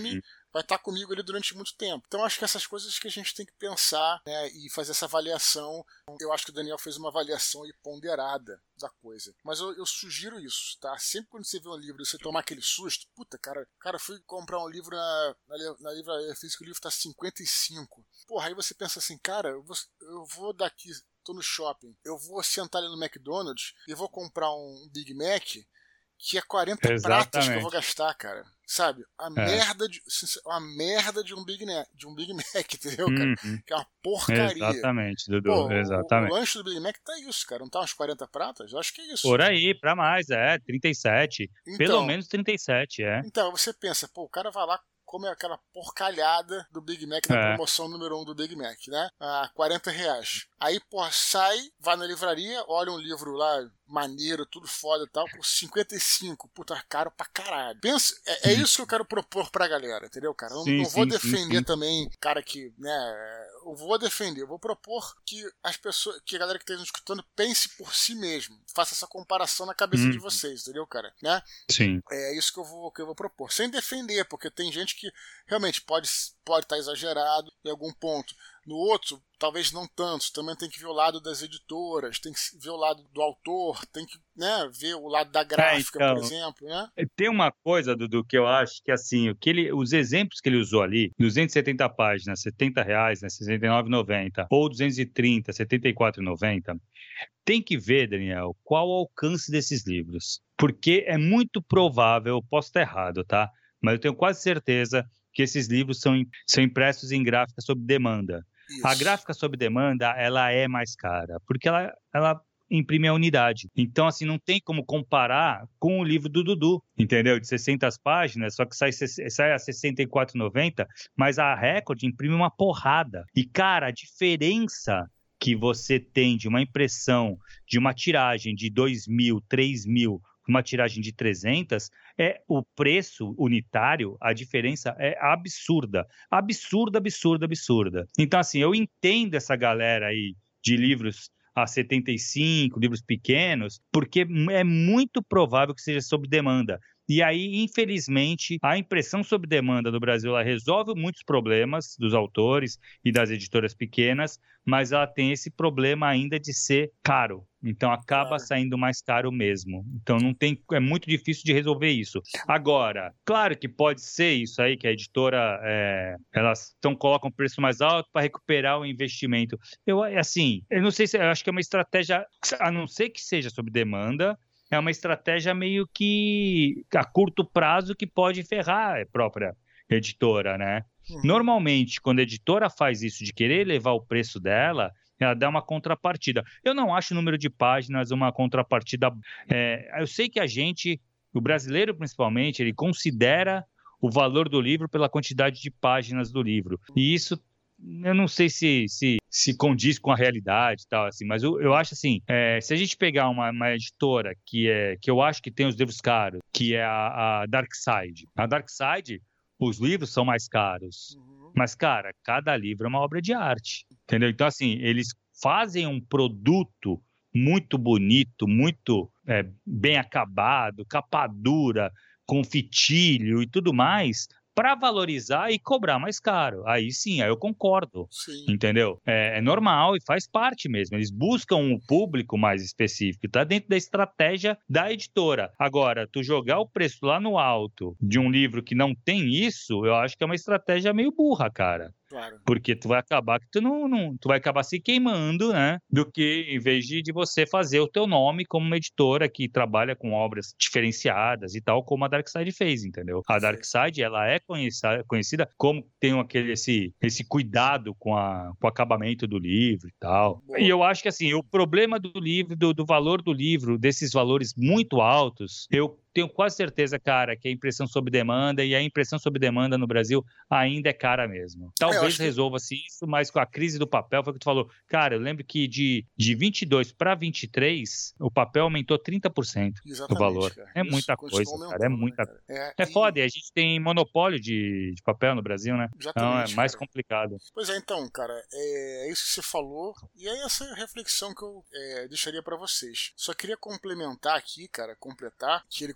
Speaker 1: vai estar comigo ali durante muito tempo. Então acho que essas coisas que a gente tem que pensar, né, e fazer essa avaliação. Eu acho que o Daniel fez uma avaliação aí ponderada da coisa. Mas eu, eu sugiro isso, tá? Sempre quando você vê um livro e você tomar aquele susto, puta, cara, cara, fui comprar um livro na, na, na livraria física, o livro tá cinquenta e cinco. Porra, aí você pensa assim, cara, eu vou, eu vou daqui, tô no shopping, eu vou sentar ali no McDonald's e vou comprar um Big Mac que é quarenta
Speaker 2: Exatamente.
Speaker 1: pratas que eu vou gastar, cara. Sabe? A
Speaker 2: É.
Speaker 1: merda de uma merda de um Big Mac, de um Big Mac, entendeu, cara?
Speaker 2: Uhum.
Speaker 1: Que é uma porcaria.
Speaker 2: Exatamente, Dudu.
Speaker 1: Pô,
Speaker 2: Exatamente.
Speaker 1: O, o lanche do Big Mac tá isso, cara. Não tá uns quarenta pratas? Eu acho que é isso.
Speaker 2: Por aí, pra mais, é, trinta e sete.
Speaker 1: Então,
Speaker 2: Pelo menos trinta e sete, é.
Speaker 1: Então, você pensa, pô, o cara vai lá, come aquela porcalhada do Big Mac na
Speaker 2: É.
Speaker 1: promoção número um do Big Mac, né? A quarenta reais. Aí, pô, sai, vai na livraria, olha um livro lá, maneiro, tudo foda e tal, por cinquenta e cinco. Puta, caro pra caralho. Pensa, é, é isso que eu quero propor pra galera, entendeu, cara? Eu
Speaker 2: Sim,
Speaker 1: não vou
Speaker 2: sim,
Speaker 1: defender
Speaker 2: sim, sim.
Speaker 1: também, cara, que, né, eu vou defender, eu vou propor que as pessoas, que a galera que esteja nos escutando pense por si mesmo, faça essa comparação na cabeça
Speaker 2: Hum.
Speaker 1: de vocês, entendeu, cara? Né?
Speaker 2: Sim.
Speaker 1: É isso que eu vou, que eu vou propor. Sem defender, porque tem gente que realmente pode pode estar exagerado em algum ponto. No outro, talvez não tanto. Também tem que ver o lado das editoras, tem que ver o lado do autor, tem que, né, ver o lado da gráfica,
Speaker 2: É, então,
Speaker 1: por exemplo. Né?
Speaker 2: tem uma coisa, Dudu, que eu acho que, assim, o que ele, os exemplos que ele usou ali, duzentas e setenta páginas, setenta reais, né, sessenta e nove reais e noventa centavos, ou duzentos e trinta, setenta e quatro reais e noventa centavos, tem que ver, Daniel, qual o alcance desses livros. Porque é muito provável, eu posso estar errado, tá? Mas eu tenho quase certeza que esses livros são, são impressos em gráfica sob demanda.
Speaker 1: Isso.
Speaker 2: A gráfica sob demanda, ela é mais cara, porque ela, ela imprime a unidade. Então, assim, não tem como comparar com o livro do Dudu, entendeu? De seiscentas páginas, só que sai, sai a sessenta e quatro reais e noventa centavos, mas a Record imprime uma porrada. E, cara, a diferença que você tem de uma impressão de uma tiragem de dois mil, três mil, uma tiragem de trezentas, é o preço unitário, a diferença é absurda. Absurda, absurda, absurda. Então, assim, eu entendo essa galera aí de livros a setenta e cinco, livros pequenos, porque é muito provável que seja sob demanda. E aí, infelizmente, a impressão sob demanda no Brasil ela resolve muitos problemas dos autores e das editoras pequenas, mas ela tem esse problema ainda de ser caro. Então, acaba
Speaker 1: Claro.
Speaker 2: saindo mais caro mesmo. Então, não tem, é muito difícil de resolver isso. Agora, claro que pode ser isso aí, que a editora, é, elas tão, colocam o preço mais alto para recuperar o investimento. Eu, assim, eu não sei se, eu acho que é uma estratégia, a não ser que seja sob demanda, é uma estratégia meio que a curto prazo que pode ferrar a própria editora, né?
Speaker 1: Uhum.
Speaker 2: Normalmente, quando a editora faz isso de querer elevar o preço dela, ela dá uma contrapartida. Eu não acho o número de páginas uma contrapartida. É, eu sei que a gente, o brasileiro principalmente, ele considera o valor do livro pela quantidade de páginas do livro. E isso eu não sei se, se, se condiz com a realidade e tal, assim, mas eu, eu acho assim, é, se a gente pegar uma, uma editora que, é, que eu acho que tem os livros caros, que é a, a Dark Side. A Dark Side, os livros são mais caros,
Speaker 1: Uhum.
Speaker 2: mas, cara, cada livro é uma obra de arte, entendeu? Então, assim, eles fazem um produto muito bonito, muito é, bem acabado, capa dura, com fitilho e tudo mais, para valorizar e cobrar mais caro. Aí sim, aí eu concordo,
Speaker 1: Sim.
Speaker 2: entendeu? É, é normal e faz parte mesmo. Eles buscam um público mais específico, está dentro da estratégia da editora. Agora, tu jogar o preço lá no alto de um livro que não tem isso, eu acho que é uma estratégia meio burra, cara.
Speaker 1: Claro.
Speaker 2: Porque tu vai acabar que tu não, não tu vai acabar se queimando, né? Do que em vez de, de você fazer o teu nome como uma editora que trabalha com obras diferenciadas e tal, como a Darkside fez, entendeu? A Darkside, ela é conhecida, conhecida como tem aquele esse, esse cuidado com, a, com o acabamento do livro e tal.
Speaker 1: Boa.
Speaker 2: E eu acho que assim, o problema do livro, do, do valor do livro, desses valores muito altos, eu tenho quase certeza, cara, que a impressão sob demanda e a impressão sob demanda no Brasil ainda é cara mesmo. Talvez
Speaker 1: que...
Speaker 2: resolva-se isso, mas com a crise do papel, foi o que tu falou. Cara, eu lembro que de, de vinte e dois para vinte e três, o papel aumentou trinta por cento do valor.
Speaker 1: Cara.
Speaker 2: É
Speaker 1: isso
Speaker 2: muita coisa, cara. É muita
Speaker 1: né, cara?
Speaker 2: É, é
Speaker 1: e...
Speaker 2: foda, e a gente tem monopólio de, de papel no Brasil, né?
Speaker 1: Exatamente,
Speaker 2: então é mais
Speaker 1: cara.
Speaker 2: complicado.
Speaker 1: Pois é, então, cara, é isso que você falou, e é essa reflexão que eu é, deixaria para vocês. Só queria complementar aqui, cara, completar, que ele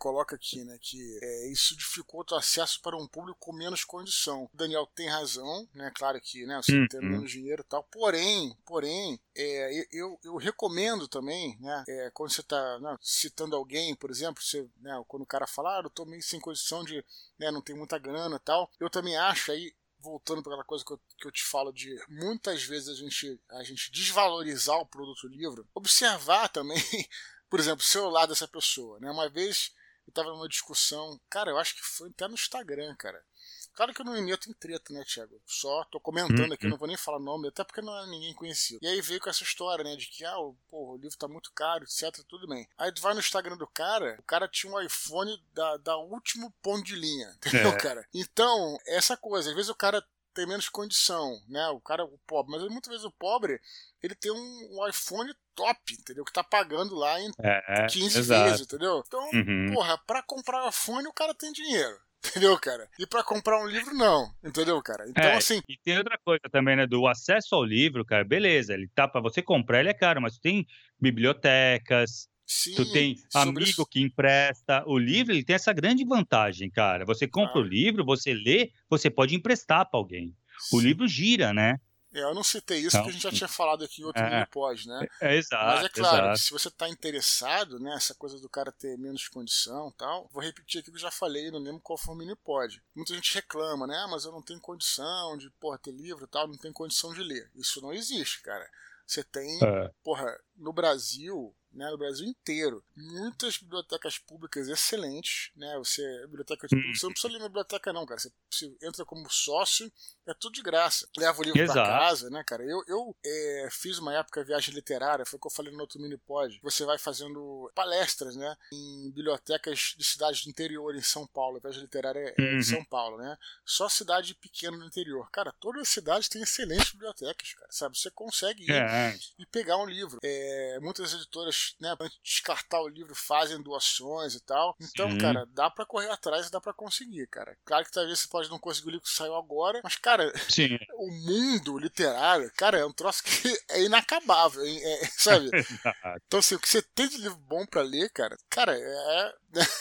Speaker 1: coloca aqui, né, que é, isso dificulta o acesso para um público com menos condição. O Daniel tem razão, né, claro que, né, você
Speaker 2: Uhum.
Speaker 1: tem menos dinheiro e tal, porém, porém, é, eu, eu recomendo também, né, é, quando você está, né, citando alguém, por exemplo, você, né, quando o cara fala, ah, eu tô meio sem condição de, né, não tem muita grana e tal, eu também acho aí, voltando para aquela coisa que eu, que eu te falo de muitas vezes a gente, a gente desvalorizar o produto livro, observar também, por exemplo, o celular dessa pessoa, né? Uma vez eu estava numa discussão, cara, eu acho que foi até no Instagram, cara. Claro que eu não me meto em treta, né, Thiago? Só tô comentando aqui,
Speaker 2: Uhum.
Speaker 1: não vou nem falar nome, até porque não é ninguém conhecido. E aí veio com essa história, né, de que, ah, o, pô, o livro tá muito caro, etc, tudo bem. Aí tu vai no Instagram do cara, o cara tinha um iPhone da, da último ponto de linha, entendeu,
Speaker 2: É.
Speaker 1: cara? Então, essa coisa, às vezes o cara tem menos condição, né, o cara, o pobre, mas muitas vezes o pobre, ele tem um, um iPhone top, entendeu, que tá pagando lá em
Speaker 2: É,
Speaker 1: quinze
Speaker 2: exato.
Speaker 1: vezes, entendeu? Então,
Speaker 2: Uhum.
Speaker 1: porra, pra comprar o iPhone o cara tem dinheiro. Entendeu, cara? E pra comprar um livro, não. Entendeu, cara? Então,
Speaker 2: É,
Speaker 1: assim.
Speaker 2: e tem outra coisa também, né? Do acesso ao livro, cara, beleza, ele tá para você comprar, ele é caro, mas tu tem bibliotecas, tu
Speaker 1: Sim,
Speaker 2: tem
Speaker 1: sobre
Speaker 2: amigo
Speaker 1: isso.
Speaker 2: que empresta. O livro, ele tem essa grande vantagem, cara. Você compra o
Speaker 1: Claro.
Speaker 2: livro, você lê, você pode emprestar para alguém. O
Speaker 1: Sim.
Speaker 2: livro gira, né?
Speaker 1: É, eu não citei isso
Speaker 2: Então,
Speaker 1: porque a gente já tinha falado aqui em outro
Speaker 2: é,
Speaker 1: mini pós, né?
Speaker 2: é, é
Speaker 1: Mas é
Speaker 2: exato,
Speaker 1: claro que
Speaker 2: exato.
Speaker 1: se você está interessado, né, essa coisa do cara ter menos condição e tal, vou repetir aqui o que eu já falei, não lembro qual foi o mini pod. Muita gente reclama, né? Ah, mas eu não tenho condição de, porra, ter livro e tal, não tenho condição de ler. Isso não existe, cara. Você tem,
Speaker 2: É.
Speaker 1: porra, no Brasil, né, no Brasil inteiro, muitas bibliotecas públicas excelentes, né? Você, biblioteca de pública,
Speaker 2: Hum,
Speaker 1: você não precisa ler na biblioteca não, cara. Você, você entra como sócio, é tudo de graça. Leva o livro pra
Speaker 2: exato.
Speaker 1: casa, né, cara? Eu, eu é, fiz uma época viagem literária, foi o que eu falei no outro mini pod. Você vai fazendo palestras, né, em bibliotecas de cidades do interior, em São Paulo. A viagem literária é em
Speaker 2: Uhum.
Speaker 1: São Paulo, né? Só cidade pequena no interior. Cara, todas as cidades têm excelentes bibliotecas, cara, sabe? Você consegue ir
Speaker 2: É.
Speaker 1: e pegar um livro. É, muitas editoras, né, pra descartar o livro, fazem doações e tal. Então,
Speaker 2: Sim.
Speaker 1: cara, dá pra correr atrás e dá pra conseguir, cara. Claro que talvez você pode não conseguir o livro que saiu agora, mas, cara,
Speaker 2: Sim.
Speaker 1: o mundo literário, cara, é um troço que é inacabável, é, é, sabe?
Speaker 2: Exato.
Speaker 1: Então, assim, o que você tem de livro bom pra ler, cara, cara, é...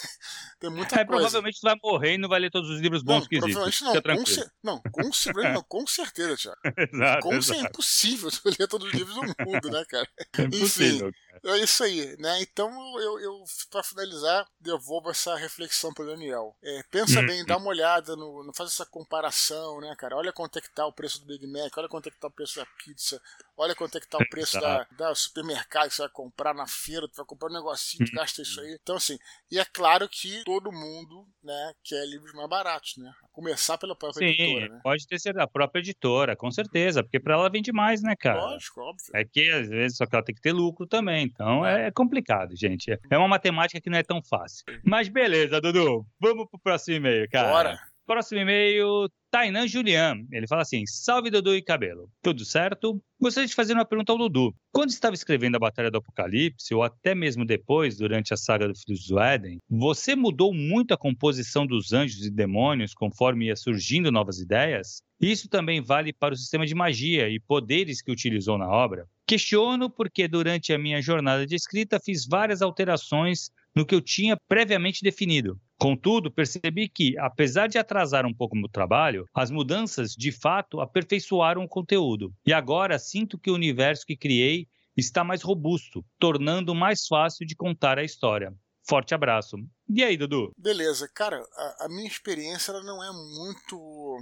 Speaker 1: tem muita
Speaker 2: É,
Speaker 1: coisa.
Speaker 2: provavelmente tu vai morrer e não vai ler todos os livros bons
Speaker 1: Não,
Speaker 2: que existem.
Speaker 1: provavelmente não.
Speaker 2: Fica
Speaker 1: Com,
Speaker 2: tranquilo.
Speaker 1: cer... não, com, cer... não, com certeza, Thiago.
Speaker 2: Exato,
Speaker 1: Com cer... É
Speaker 2: exato.
Speaker 1: impossível tu ler todos os livros do mundo, né, cara?
Speaker 2: É
Speaker 1: Enfim,
Speaker 2: impossível.
Speaker 1: é isso aí, né? Então, eu, eu para finalizar, devolvo essa reflexão para Daniel. É, pensa
Speaker 2: Hum,
Speaker 1: bem, dá uma olhada, no, no, faz essa comparação, né, cara? Olha quanto é que tá o preço do Big Mac, olha quanto é que tá o preço da pizza, olha quanto é que tá o preço da,
Speaker 2: exato.
Speaker 1: da supermercado que você vai comprar na feira, tu vai comprar um negocinho, tu
Speaker 2: Hum,
Speaker 1: gasta isso aí. Então, assim, e é claro que todo mundo, né, quer livros mais baratos, né? A começar pela própria
Speaker 2: Sim,
Speaker 1: editora, né?
Speaker 2: pode ter sido a própria editora, com certeza, porque para ela vende mais, né, cara?
Speaker 1: Lógico, óbvio.
Speaker 2: É que às vezes só que ela tem que ter lucro também, então
Speaker 1: Claro.
Speaker 2: é complicado, gente. É uma matemática que não é tão fácil. Mas beleza, Dudu, vamos pro próximo e-mail, cara.
Speaker 1: Bora.
Speaker 2: Próximo e-mail, Tainan Julian. Ele fala assim: Salve Dudu e Cabelo. Tudo certo? Gostaria de fazer uma pergunta ao Dudu. Quando estava escrevendo a Batalha do Apocalipse, ou até mesmo depois, durante a saga do Filhos do Éden, você mudou muito a composição dos anjos e demônios conforme ia surgindo novas ideias? Isso também vale para o sistema de magia e poderes que utilizou na obra? Questiono porque durante a minha jornada de escrita fiz várias alterações no que eu tinha previamente definido. Contudo, percebi que, apesar de atrasar um pouco o meu trabalho, as mudanças, de fato, aperfeiçoaram o conteúdo. E agora sinto que o universo que criei está mais robusto, tornando mais fácil de contar a história. Forte abraço. E aí, Dudu?
Speaker 1: Beleza, cara, a, a minha experiência ela não é muito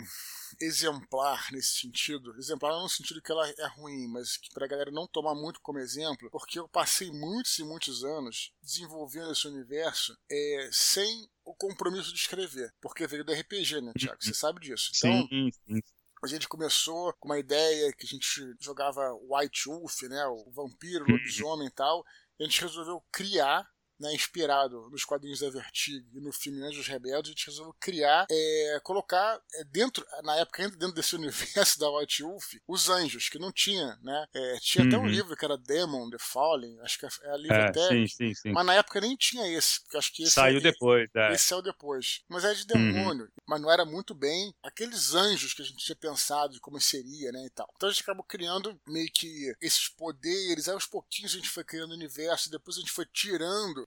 Speaker 1: exemplar nesse sentido. Exemplar não no sentido que ela é ruim, mas que pra galera não tomar muito como exemplo, porque eu passei muitos e muitos anos desenvolvendo esse universo é, sem o compromisso de escrever, porque veio do R P G, né, Thiago? Você sabe disso. Então,
Speaker 2: Sim, sim.
Speaker 1: a gente começou com uma ideia que a gente jogava White Wolf, né, o vampiro, o lobisomem e tal, e a gente resolveu criar, né, inspirado nos quadrinhos da Vertigo e no filme Anjos Rebeldes, a gente resolveu criar, é, colocar dentro, na época ainda dentro desse universo da White Wolf, os anjos, que não tinha, né? É, tinha
Speaker 2: Uhum.
Speaker 1: até um livro que era Demon, The Fallen, acho que é a livro
Speaker 2: É,
Speaker 1: até,
Speaker 2: sim, sim, sim.
Speaker 1: mas na época nem tinha esse, porque acho que esse
Speaker 2: Saiu
Speaker 1: é,
Speaker 2: depois, é.
Speaker 1: esse saiu depois. Mas é de
Speaker 2: Uhum.
Speaker 1: demônio, mas não era muito bem aqueles anjos que a gente tinha pensado de como seria, né, e tal. Então a gente acabou criando meio que esses poderes, aí aos pouquinhos a gente foi criando o universo, depois a gente foi tirando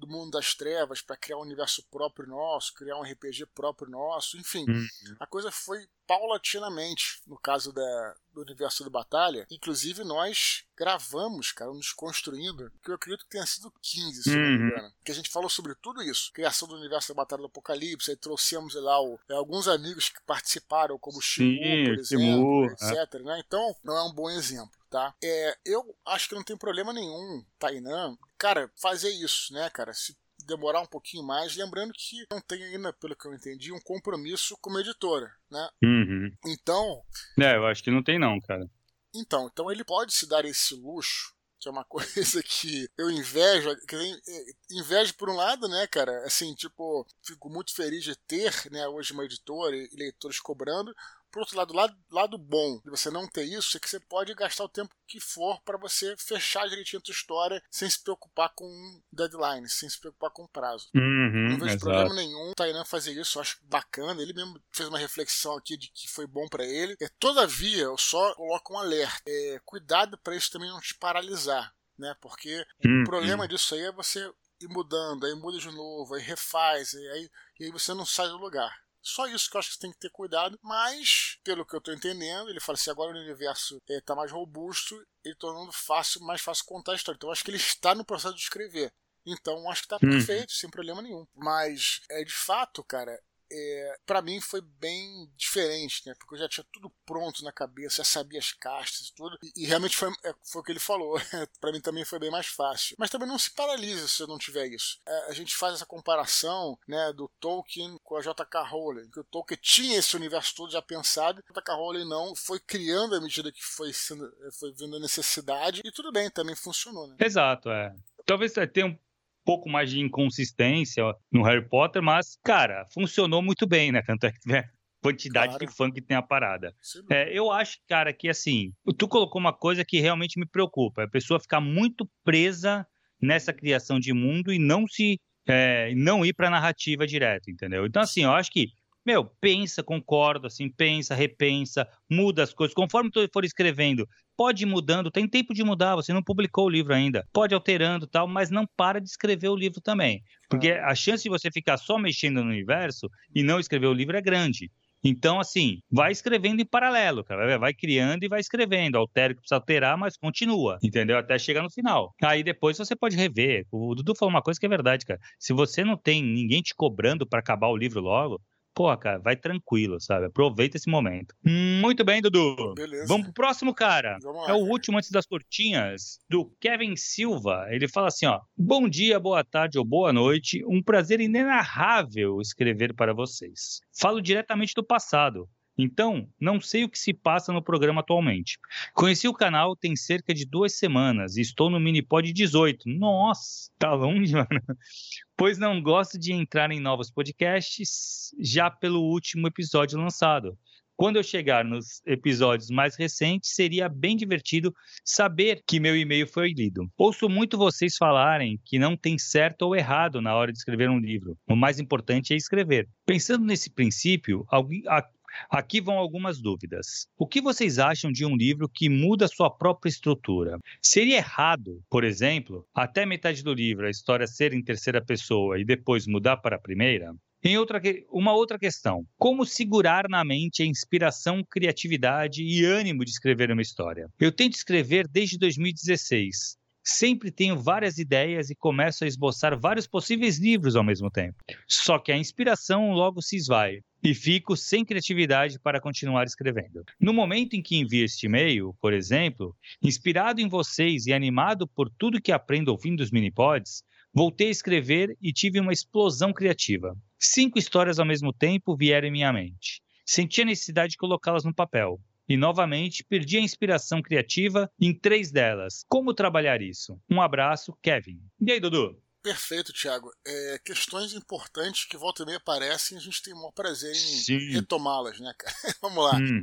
Speaker 1: do mundo das trevas para criar um universo próprio nosso, criar um R P G próprio nosso, enfim.
Speaker 2: Uhum.
Speaker 1: A coisa foi paulatinamente, no caso da, do universo da batalha. Inclusive, nós gravamos, cara, nos construindo, que eu acredito que tenha sido quinze, se eu não me engano. Que a gente falou sobre tudo isso. Criação do universo da Batalha do Apocalipse, aí trouxemos lá o, é, alguns amigos que participaram, como o Shimu, por exemplo,
Speaker 2: Shimu,
Speaker 1: etcétera. É. Né? Então, não é um bom exemplo. Tá? É, eu acho que não tem problema nenhum, Tainan, cara, fazer isso, né, cara? Se demorar um pouquinho mais, lembrando que não tem ainda, pelo que eu entendi, um compromisso como editora, né?
Speaker 2: Uhum.
Speaker 1: Então...
Speaker 2: É, eu acho que não tem não, cara.
Speaker 1: Então, então ele pode se dar esse luxo, que é uma coisa que eu invejo, que eu invejo por um lado, né, cara, assim, tipo, fico muito feliz de ter, né, hoje uma editora e leitores cobrando. Por outro lado, lado, lado bom de você não ter isso é que você pode gastar o tempo que for para você fechar direitinho a tua história sem se preocupar com deadline, sem se preocupar com prazo.
Speaker 2: Uhum,
Speaker 1: não vejo
Speaker 2: exato.
Speaker 1: problema nenhum o Tainan fazer isso, eu acho bacana. Ele mesmo fez uma reflexão aqui de que foi bom para ele. É, todavia, eu só coloco um alerta. É, cuidado para isso também não te paralisar, né? Porque
Speaker 2: uhum.
Speaker 1: o problema disso aí é você ir mudando, aí muda de novo, aí refaz, e aí, e aí você não sai do lugar. Só isso que eu acho que você tem que ter cuidado, mas, pelo que eu estou entendendo, ele fala assim, agora o universo está mais robusto, ele tornando fácil, mais fácil contar a história. Então eu acho que ele está no processo de escrever. Então acho que está
Speaker 2: Hum.
Speaker 1: perfeito, sem problema nenhum. Mas, é, de fato, cara, é, para mim foi bem diferente, né? Porque eu já tinha tudo pronto na cabeça, já sabia as castas e tudo. E, e realmente foi, é, foi o que ele falou. Para mim também foi bem mais fácil. Mas também não se paralisa se eu não tiver isso. É, a gente faz essa comparação, né, do Tolkien com a J K. Rowling. Que o Tolkien tinha esse universo todo já pensado. A J K. Rowling não, foi criando à medida que foi, sendo, foi vindo a necessidade. E tudo bem, também funcionou, né?
Speaker 2: Exato, é. Talvez tenha um pouco mais de inconsistência no Harry Potter, mas, cara, funcionou muito bem, né? Tanto é que tiver quantidade
Speaker 1: Claro.
Speaker 2: de fã que tem a parada. É, eu acho, cara, que assim, tu colocou uma coisa que realmente me preocupa, é a pessoa ficar muito presa nessa criação de mundo e não se é, não ir pra narrativa direto, entendeu? Então, assim, eu acho que, meu, pensa, concordo, assim, pensa, repensa, muda as coisas, conforme tu for escrevendo, pode ir mudando, tem tempo de mudar, você não publicou o livro ainda, pode ir alterando e tal, mas não para de escrever o livro também, porque a chance de você ficar só mexendo no universo e não escrever o livro é grande. Então, assim, vai escrevendo em paralelo, cara, vai criando e vai escrevendo, altera o que precisa alterar, mas continua, entendeu? Até chegar no final. Aí depois você pode rever. O Dudu falou uma coisa que é verdade, cara, se você não tem ninguém te cobrando para acabar o livro logo, pô, cara, vai tranquilo, sabe? Aproveita esse momento. Muito bem, Dudu.
Speaker 1: Beleza.
Speaker 2: Vamos pro próximo, cara.
Speaker 1: Vamos lá,
Speaker 2: é o
Speaker 1: cara.
Speaker 2: último antes das cortinhas, do Kevin Silva. Ele fala assim, ó. Bom dia, boa tarde ou boa noite. Um prazer inenarrável escrever para vocês. Falo diretamente do passado. Então, não sei o que se passa no programa atualmente. Conheci o canal tem cerca de duas semanas e estou no Minipod dezoito. Nossa, tá longe, mano. Pois não gosto de entrar em novos podcasts já pelo último episódio lançado. Quando eu chegar nos episódios mais recentes, seria bem divertido saber que meu e-mail foi lido. Ouço muito vocês falarem que não tem certo ou errado na hora de escrever um livro. O mais importante é escrever. Pensando nesse princípio, alguém... aqui vão algumas dúvidas. O que vocês acham de um livro que muda sua própria estrutura? Seria errado, por exemplo, até metade do livro a história ser em terceira pessoa e depois mudar para a primeira? Em outra, uma outra questão, como segurar na mente a inspiração, criatividade e ânimo de escrever uma história? Eu tento escrever desde dois mil e dezesseis. Sempre tenho várias ideias e começo a esboçar vários possíveis livros ao mesmo tempo. Só que a inspiração logo se esvai e fico sem criatividade para continuar escrevendo. No momento em que envio este e-mail, por exemplo, inspirado em vocês e animado por tudo que aprendo ouvindo os minipods, voltei a escrever e tive uma explosão criativa. Cinco histórias ao mesmo tempo vieram em minha mente. Senti a necessidade de colocá-las no papel. E, novamente, perdi a inspiração criativa em três delas. Como trabalhar isso? Um abraço, Kevin. E aí, Dudu?
Speaker 1: Perfeito, Thiago. É, questões importantes que volta e meia aparecem e a gente tem o maior prazer em
Speaker 2: Sim.
Speaker 1: retomá-las, né, cara? Vamos lá.
Speaker 2: Uhum.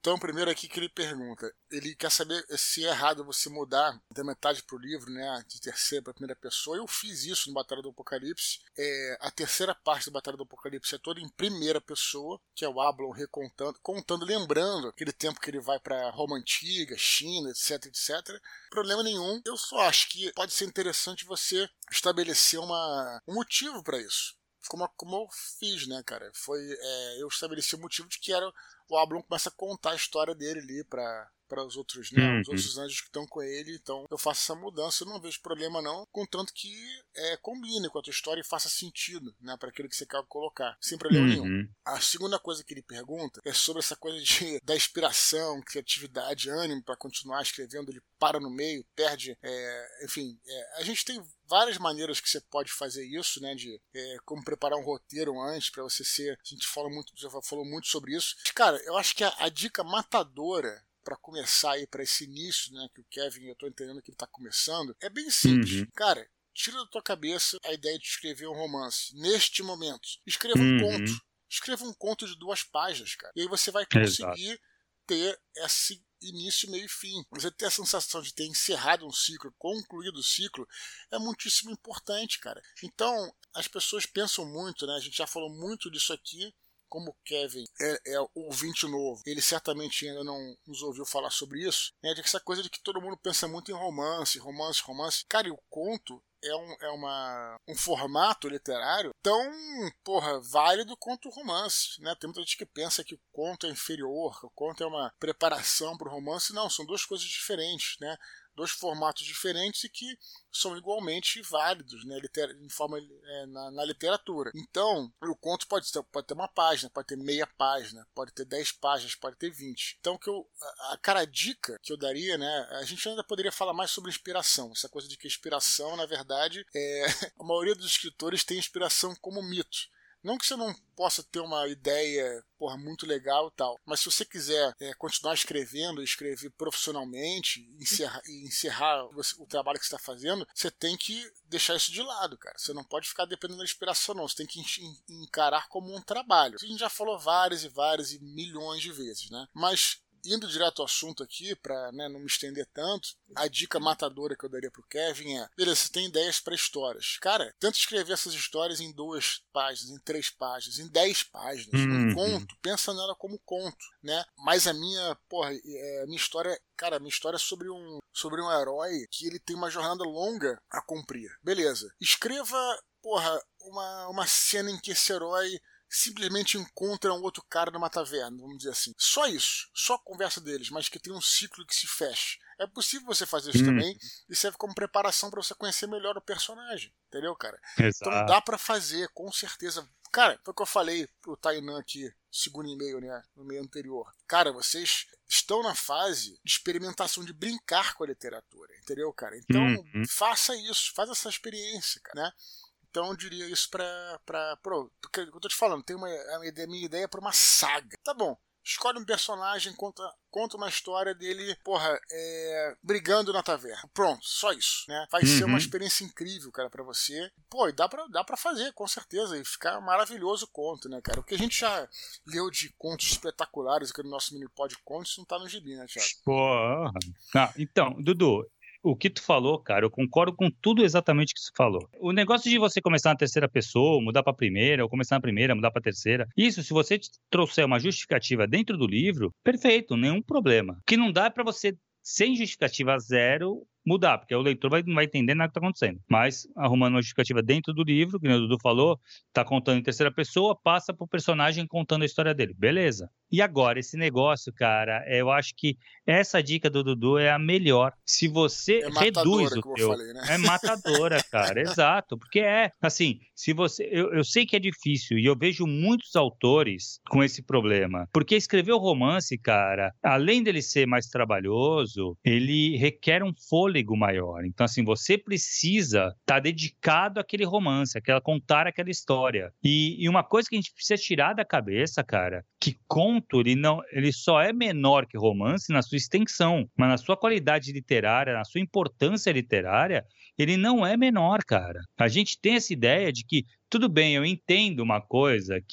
Speaker 1: Então, primeiro aqui que ele pergunta, ele quer saber se é errado você mudar da metade pro livro, né, de terceira para primeira pessoa. Eu fiz isso no Batalha do Apocalipse. É, a terceira parte da Batalha do Apocalipse é toda em primeira pessoa, que é o Ablon recontando, contando, lembrando aquele tempo que ele vai para Roma Antiga, China, etc, etcétera. Problema nenhum. Eu só acho que pode ser interessante você estabelecer uma, um motivo para isso. Como, como eu fiz, né, cara? Foi, é, eu estabeleci o motivo de que era o Ablon começa a contar a história dele ali para para os outros, né,
Speaker 2: Uhum.
Speaker 1: os outros anjos que estão com ele. Então eu faço essa mudança, eu não vejo problema não, contanto que é, combine com a tua história e faça sentido, né, para aquilo que você quer colocar, sem problema
Speaker 2: Uhum.
Speaker 1: nenhum. A segunda coisa que ele pergunta é sobre essa coisa de, da inspiração, criatividade, ânimo para continuar escrevendo. Ele para no meio, perde, é, enfim, é, a gente tem várias maneiras que você pode fazer isso, né, de é, como preparar um roteiro antes para você ser, a gente fala muito, já falou muito sobre isso. Cara, eu acho que a, a dica matadora para começar aí para esse início, né, que o Kevin, eu tô entendendo que ele tá começando, é bem simples.
Speaker 2: Uhum.
Speaker 1: Cara, tira da tua cabeça a ideia de escrever um romance neste momento. Escreva um
Speaker 2: Uhum.
Speaker 1: conto. Escreva um conto de duas páginas, cara. E aí você vai conseguir
Speaker 2: Exato.
Speaker 1: ter esse início, meio e fim. Você ter a sensação de ter encerrado um ciclo, concluído o ciclo, é muitíssimo importante, cara. Então, as pessoas pensam muito, né? A gente já falou muito disso aqui. Como o Kevin é, é ouvinte novo, ele certamente ainda não nos ouviu falar sobre isso, né? De essa coisa de que todo mundo pensa muito em romance, romance, romance. Cara, e o conto é, um, é uma, um formato literário tão, porra, válido quanto o romance, né? Tem muita gente que pensa que o conto é inferior, que o conto é uma preparação para o romance. Não, são duas coisas diferentes, né? Dois formatos diferentes e que são igualmente válidos, né, em forma, é, na, na literatura. Então, o conto pode ter, pode ter uma página, pode ter meia página, pode ter dez páginas, pode ter vinte. Então, que eu, a, a cara a dica que eu daria, né, a gente ainda poderia falar mais sobre inspiração. Essa coisa de que inspiração, na verdade, é, a maioria dos escritores tem inspiração como mito. Não que você não possa ter uma ideia, porra, muito legal e tal, mas se você quiser é, continuar escrevendo, escrever profissionalmente, encerrar, e encerrar o trabalho que você está fazendo, você tem que deixar isso de lado, cara. Você não pode ficar dependendo da inspiração, não. Você tem que encarar como um trabalho. A gente já falou várias e várias e milhões de vezes, né? Mas indo direto ao assunto aqui, para, né, não me estender tanto, a dica matadora que eu daria pro Kevin é: beleza, você tem ideias para histórias. Cara, tenta escrever essas histórias em duas páginas, em três páginas, em dez páginas.
Speaker 2: Uhum.
Speaker 1: Um conto, pensa nela como conto, né? Mas a minha, porra, é, a minha história, cara, a minha história é sobre um, sobre um herói que ele tem uma jornada longa a cumprir. Beleza. Escreva, porra, uma, uma cena em que esse herói simplesmente encontra um outro cara numa taverna, vamos dizer assim. Só isso, só a conversa deles, mas que tem um ciclo que se fecha. É possível você fazer isso
Speaker 2: Hum.
Speaker 1: também e serve como preparação para você conhecer melhor o personagem, entendeu, cara?
Speaker 2: Exato.
Speaker 1: Então dá para fazer, com certeza. Cara, foi o que eu falei pro Tainan aqui, segundo e-mail, né, no e-mail anterior. Cara, vocês estão na fase de experimentação, de brincar com a literatura, entendeu, cara? Então
Speaker 2: Uhum.
Speaker 1: faça isso, faça essa experiência, cara, né? Então eu diria isso pra. pra pro, porque eu tô te falando, tem uma, a minha ideia é pra uma saga. Tá bom, escolhe um personagem, conta, conta uma história dele, porra, é, brigando na taverna. Pronto, só isso, né? Vai
Speaker 2: Uhum.
Speaker 1: ser uma experiência incrível, cara, pra você. Pô, e dá pra, dá pra fazer, com certeza, e ficar maravilhoso o conto, né, cara? O que a gente já leu de contos espetaculares aqui no nosso mini pod contos não tá no gibi, né, Thiago?
Speaker 2: Porra. Ah, então, Dudu, o que tu falou, cara, eu concordo com tudo exatamente que tu falou. O negócio de você começar na terceira pessoa, mudar pra primeira, ou começar na primeira, mudar pra terceira, isso, se você trouxer uma justificativa dentro do livro, perfeito, nenhum problema. O que não dá é pra você, sem justificativa zero, mudar, porque o leitor vai, não vai entender nada que está acontecendo. Mas, arrumando uma justificativa dentro do livro, que o Dudu falou, está contando em terceira pessoa, passa para o personagem contando a história dele. Beleza. E agora, esse negócio, cara, eu acho que essa dica do Dudu é a melhor. Se você
Speaker 1: É
Speaker 2: reduz
Speaker 1: matadora,
Speaker 2: o
Speaker 1: como eu
Speaker 2: teu...
Speaker 1: falei, né?
Speaker 2: É matadora, cara, exato. Porque é, assim, se você... Eu, eu sei que é difícil, e eu vejo muitos autores com esse problema. Porque escrever o romance, cara, além dele ser mais trabalhoso, ele requer um fôlego maior. Então, assim, você precisa estar tá dedicado àquele romance, àquela, contar aquela história. E, e uma coisa que a gente precisa tirar da cabeça, cara, que conto, ele, não, ele só é menor que romance na sua extensão, mas na sua qualidade literária, na sua importância literária, ele não é menor, cara. A gente tem essa ideia de que, tudo bem, eu entendo uma coisa que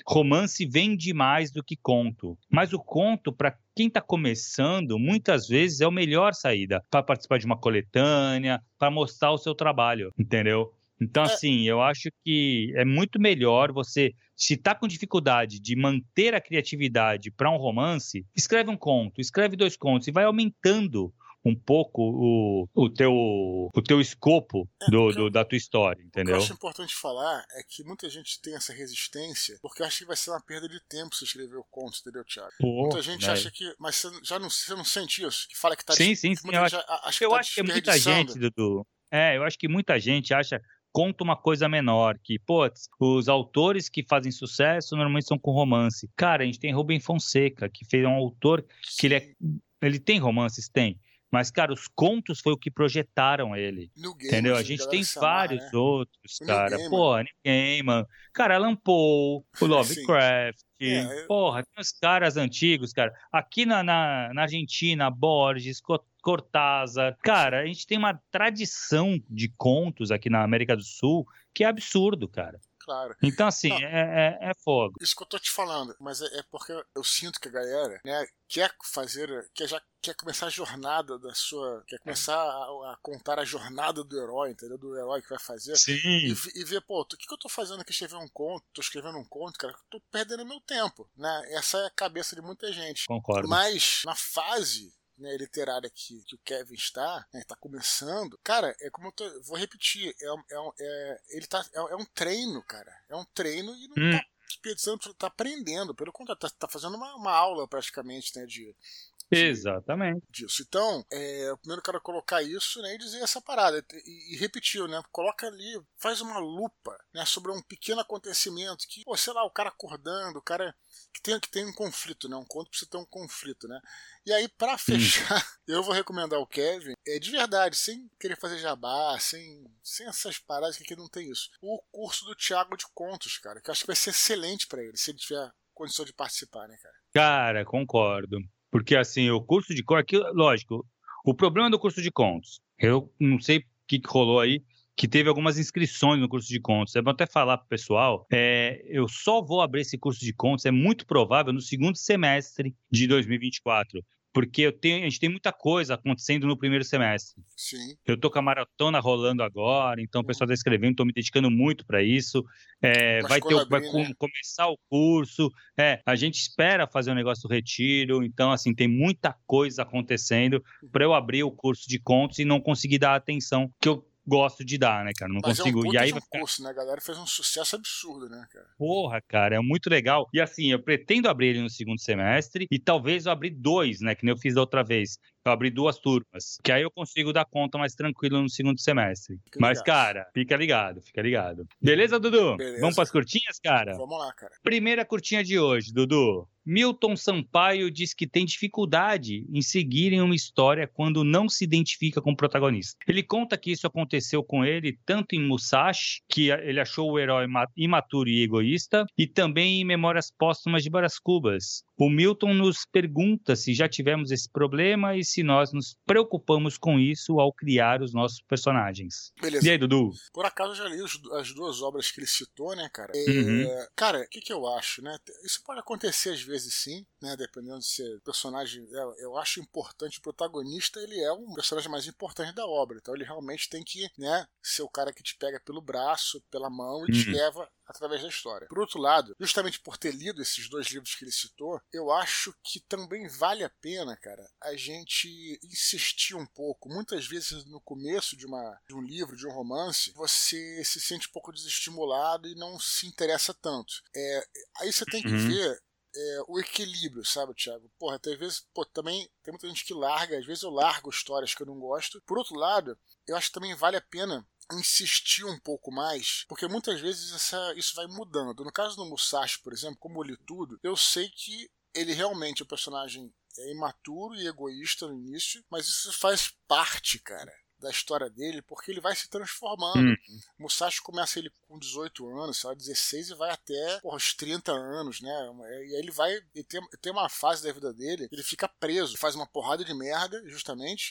Speaker 2: romance vende mais do que conto. Mas o conto, para quem está começando, muitas vezes é a melhor saída para participar de uma coletânea, para mostrar o seu trabalho, entendeu? Então,
Speaker 1: É,
Speaker 2: assim, eu acho que é muito melhor você, se está com dificuldade de manter a criatividade para um romance, escreve um conto, escreve dois contos e vai aumentando um pouco o, o, teu, o teu escopo
Speaker 1: é,
Speaker 2: do,
Speaker 1: o que
Speaker 2: do,
Speaker 1: eu,
Speaker 2: da tua história,
Speaker 1: o que eu
Speaker 2: entendeu?
Speaker 1: acho importante falar é que muita gente tem essa resistência porque acha que vai ser uma perda de tempo se escrever o conto, entendeu, Thiago?
Speaker 2: Pô,
Speaker 1: Muita gente
Speaker 2: né?
Speaker 1: acha que. Mas você já não, você não sente isso? Que fala que tá.
Speaker 2: Sim, sim,
Speaker 1: Que
Speaker 2: sim.
Speaker 1: muita
Speaker 2: Eu
Speaker 1: gente
Speaker 2: acho,
Speaker 1: já acha que
Speaker 2: eu
Speaker 1: tá
Speaker 2: acho que é muita
Speaker 1: desperdiçando.
Speaker 2: gente, Dudu. É, eu acho que muita gente acha, conta uma coisa menor, que, pô, os autores que fazem sucesso normalmente são com romance. Cara, a gente tem Rubem Fonseca, que fez um autor que ele, é, ele tem romances, tem. Mas, cara, os contos foi o que projetaram ele,
Speaker 1: New
Speaker 2: entendeu?
Speaker 1: Gamers,
Speaker 2: A
Speaker 1: a
Speaker 2: gente
Speaker 1: galera
Speaker 2: tem
Speaker 1: se amarra,
Speaker 2: vários
Speaker 1: né?
Speaker 2: outros,
Speaker 1: O New
Speaker 2: cara.
Speaker 1: Gamer.
Speaker 2: Porra, ninguém, mano. Cara, Alan Poe, o
Speaker 1: Assim.
Speaker 2: Lovecraft,
Speaker 1: É, eu-
Speaker 2: porra, tem os caras antigos, cara. Aqui na, na, na Argentina, Borges, Co- Cortázar. Cara, a gente tem uma tradição de contos aqui na América do Sul que é absurdo, cara.
Speaker 1: claro.
Speaker 2: Então, assim,
Speaker 1: Não,
Speaker 2: é, é, é fogo.
Speaker 1: isso que eu tô te falando, mas é, é porque eu sinto que a galera, né, quer fazer, quer já quer começar a jornada da sua, quer começar a, a contar a jornada do herói, entendeu? Do herói que vai fazer e,
Speaker 2: Sim.
Speaker 1: e ver, pô, o que, que eu tô fazendo aqui escrever um conto? Tô escrevendo um conto, cara, tô perdendo meu tempo, né? Essa é a cabeça de muita gente.
Speaker 2: Concordo.
Speaker 1: Mas na fase, né, literária que, que o Kevin está, né, tá começando, cara, é como eu tô, vou repetir, é, é, é, ele tá, é, é um treino, cara, é um treino e não
Speaker 2: Hum,
Speaker 1: tá desperdiçando, tá aprendendo, pelo contrário, tá, tá fazendo uma, uma aula praticamente, né, de, de,
Speaker 2: exatamente.
Speaker 1: disso. Então, é, eu primeiro quero colocar isso, né, e dizer essa parada e, e repetir, né, coloca ali, faz uma lupa, né, sobre um pequeno acontecimento que, pô, sei lá, o cara acordando, o cara que tem que tem um conflito, né, um conto precisa ter um conflito, né. E aí, pra fechar, hum. eu vou recomendar o Kevin, é, de verdade, sem querer fazer jabá, sem, sem essas paradas que aqui não tem isso. O curso do Thiago de Contos, cara, que eu acho que vai ser excelente pra ele, se ele tiver condição de participar, né, cara.
Speaker 2: Cara, concordo. Porque, assim, o curso de contos, aqui, lógico, o problema do curso de contos, eu não sei o que, que rolou aí, que teve algumas inscrições no curso de contos. É bom até falar pro pessoal, é, eu só vou abrir esse curso de contos, é muito provável, no segundo semestre de dois mil e vinte e quatro. Porque eu tenho, a gente tem muita coisa acontecendo no primeiro semestre.
Speaker 1: Sim.
Speaker 2: Eu tô com a maratona rolando agora, então o pessoal está escrevendo, estou me dedicando muito para isso. É,
Speaker 1: Mas
Speaker 2: vai ter,
Speaker 1: quando
Speaker 2: o- vai
Speaker 1: abrir,
Speaker 2: com-
Speaker 1: né?
Speaker 2: começar o curso. É, a gente espera fazer um negócio do retiro, então assim tem muita coisa acontecendo para eu abrir o curso de contos e não conseguir dar a atenção que eu gosto de dar, né, cara? Não
Speaker 1: Mas é um
Speaker 2: consigo. E
Speaker 1: puta
Speaker 2: aí
Speaker 1: de um
Speaker 2: vai ficar
Speaker 1: curso, né? A galera fez um sucesso absurdo, né, cara?
Speaker 2: Porra, cara, é muito legal. E assim, eu pretendo abrir ele no segundo semestre e talvez eu abrir dois, né? Que nem eu fiz da outra vez. Eu abri duas turmas, que aí eu consigo dar conta mais tranquilo no segundo semestre.
Speaker 1: Fiquem
Speaker 2: Mas,
Speaker 1: ligados.
Speaker 2: cara, fica ligado, fica ligado. Beleza, Dudu?
Speaker 1: Beleza.
Speaker 2: Vamos pras curtinhas, cara?
Speaker 1: Vamos lá, cara.
Speaker 2: Primeira curtinha de hoje, Dudu. Milton Sampaio diz que tem dificuldade em seguir em uma história quando não se identifica com o protagonista. Ele conta que isso aconteceu com ele tanto em Musashi, que ele achou o herói imaturo e egoísta, e também em Memórias Póstumas de Brás Cubas. O Milton nos pergunta se já tivemos esse problema e se nós nos preocupamos com isso ao criar os nossos personagens.
Speaker 1: Beleza.
Speaker 2: E aí, Dudu?
Speaker 1: Por acaso eu já li os, as duas obras que ele citou, né, cara? É,
Speaker 2: Uhum.
Speaker 1: Cara, o que, que eu acho, né? Isso pode acontecer às vezes sim, né? Dependendo de ser personagem. Eu, eu acho importante, o protagonista, ele é um personagem mais importante da obra. Então ele realmente tem que, né, ser o cara que te pega pelo braço, pela mão e te
Speaker 2: Uhum.
Speaker 1: leva através da história. Por outro lado, justamente por ter lido esses dois livros que ele citou, eu acho que também vale a pena, cara, a gente insistir um pouco. Muitas vezes no começo de, uma, de um livro, de um romance, você se sente um pouco desestimulado e não se interessa tanto. É, aí você tem que
Speaker 2: Uhum.
Speaker 1: ver é, o equilíbrio, sabe, Thiago? Porra, às vezes, pô, também tem muita gente que larga, às vezes eu largo histórias que eu não gosto. Por outro lado, eu acho que também vale a pena insistir um pouco mais, porque muitas vezes essa, isso vai mudando. No caso do Musashi, por exemplo, como eu li tudo, eu sei que ele realmente, o personagem é imaturo e egoísta no início, mas isso faz parte, cara, da história dele, porque ele vai se transformando.
Speaker 2: Uhum.
Speaker 1: Musashi começa ele com dezoito anos, sei lá, dezesseis e vai até porra, os trinta anos, né? E aí ele vai, ele tem, tem uma fase da vida dele, ele fica preso, faz uma porrada de merda, justamente,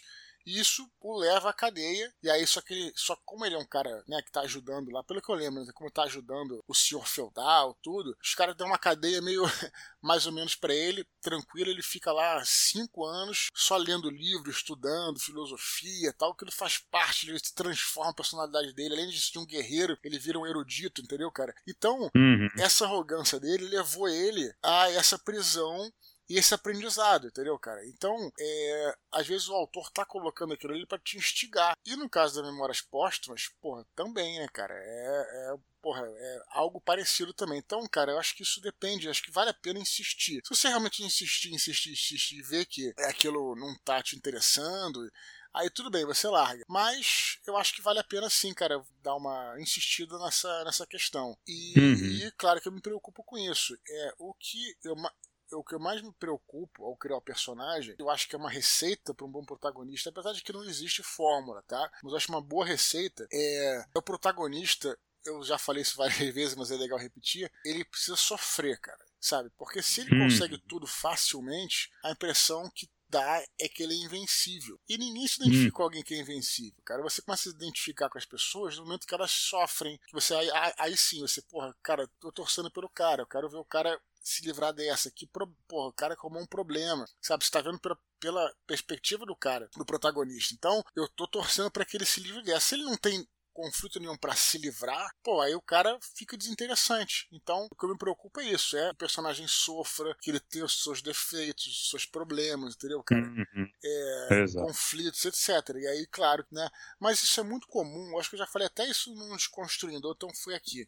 Speaker 1: E isso o leva à cadeia, e aí só que ele, só como ele é um cara, né, que tá ajudando lá, pelo que eu lembro, né, como tá ajudando o senhor feudal, tudo, os caras dão uma cadeia meio mais ou menos pra ele, tranquilo, ele fica lá cinco anos só lendo livro, estudando filosofia, tal, que ele faz parte, ele se transforma a personalidade dele, além de ser um guerreiro, ele vira um erudito, entendeu, cara? Então,
Speaker 2: Uhum.
Speaker 1: essa arrogância dele levou ele a essa prisão e esse aprendizado, entendeu, cara? Então, é, às vezes o autor tá colocando aquilo ali pra te instigar. E no caso das Memórias Póstumas, porra, também, né, cara? É, é, porra, é algo parecido também. Então, cara, eu acho que isso depende, acho que vale a pena insistir. Se você realmente insistir, insistir, insistir e ver que aquilo não tá te interessando, aí tudo bem, você larga. Mas eu acho que vale a pena sim, cara, dar uma insistida nessa, nessa questão. E,
Speaker 2: Uhum.
Speaker 1: e claro que eu me preocupo com isso. É, o que eu... O que eu mais me preocupo ao criar o personagem, eu acho que é uma receita para um bom protagonista, apesar de que não existe fórmula, tá? Mas eu acho uma boa receita é, é o protagonista, eu já falei isso várias vezes, mas é legal repetir, ele precisa sofrer, cara, sabe? Porque se ele
Speaker 2: Hum.
Speaker 1: consegue tudo facilmente, a impressão que dá é que ele é invencível. E ninguém se identifica
Speaker 2: Hum.
Speaker 1: com alguém que é invencível, cara. Você começa a se identificar com as pessoas no momento que elas sofrem, que você aí, aí sim, você, porra, cara, tô torcendo pelo cara, eu quero ver o cara se livrar dessa, que porra, o cara arrumou um problema, sabe, você tá vendo pela, pela perspectiva do cara, do protagonista, então eu tô torcendo para que ele se livre dessa. Se ele não tem conflito nenhum para se livrar, pô, aí o cara fica desinteressante. Então, o que me preocupa é isso, é que o personagem sofra, que ele tenha os seus defeitos, os seus problemas, entendeu, cara?
Speaker 2: Uhum.
Speaker 1: É, conflitos, etcétera. E aí, claro, né? Mas isso é muito comum, eu acho que eu já falei até isso no Desconstruindo, então foi aqui.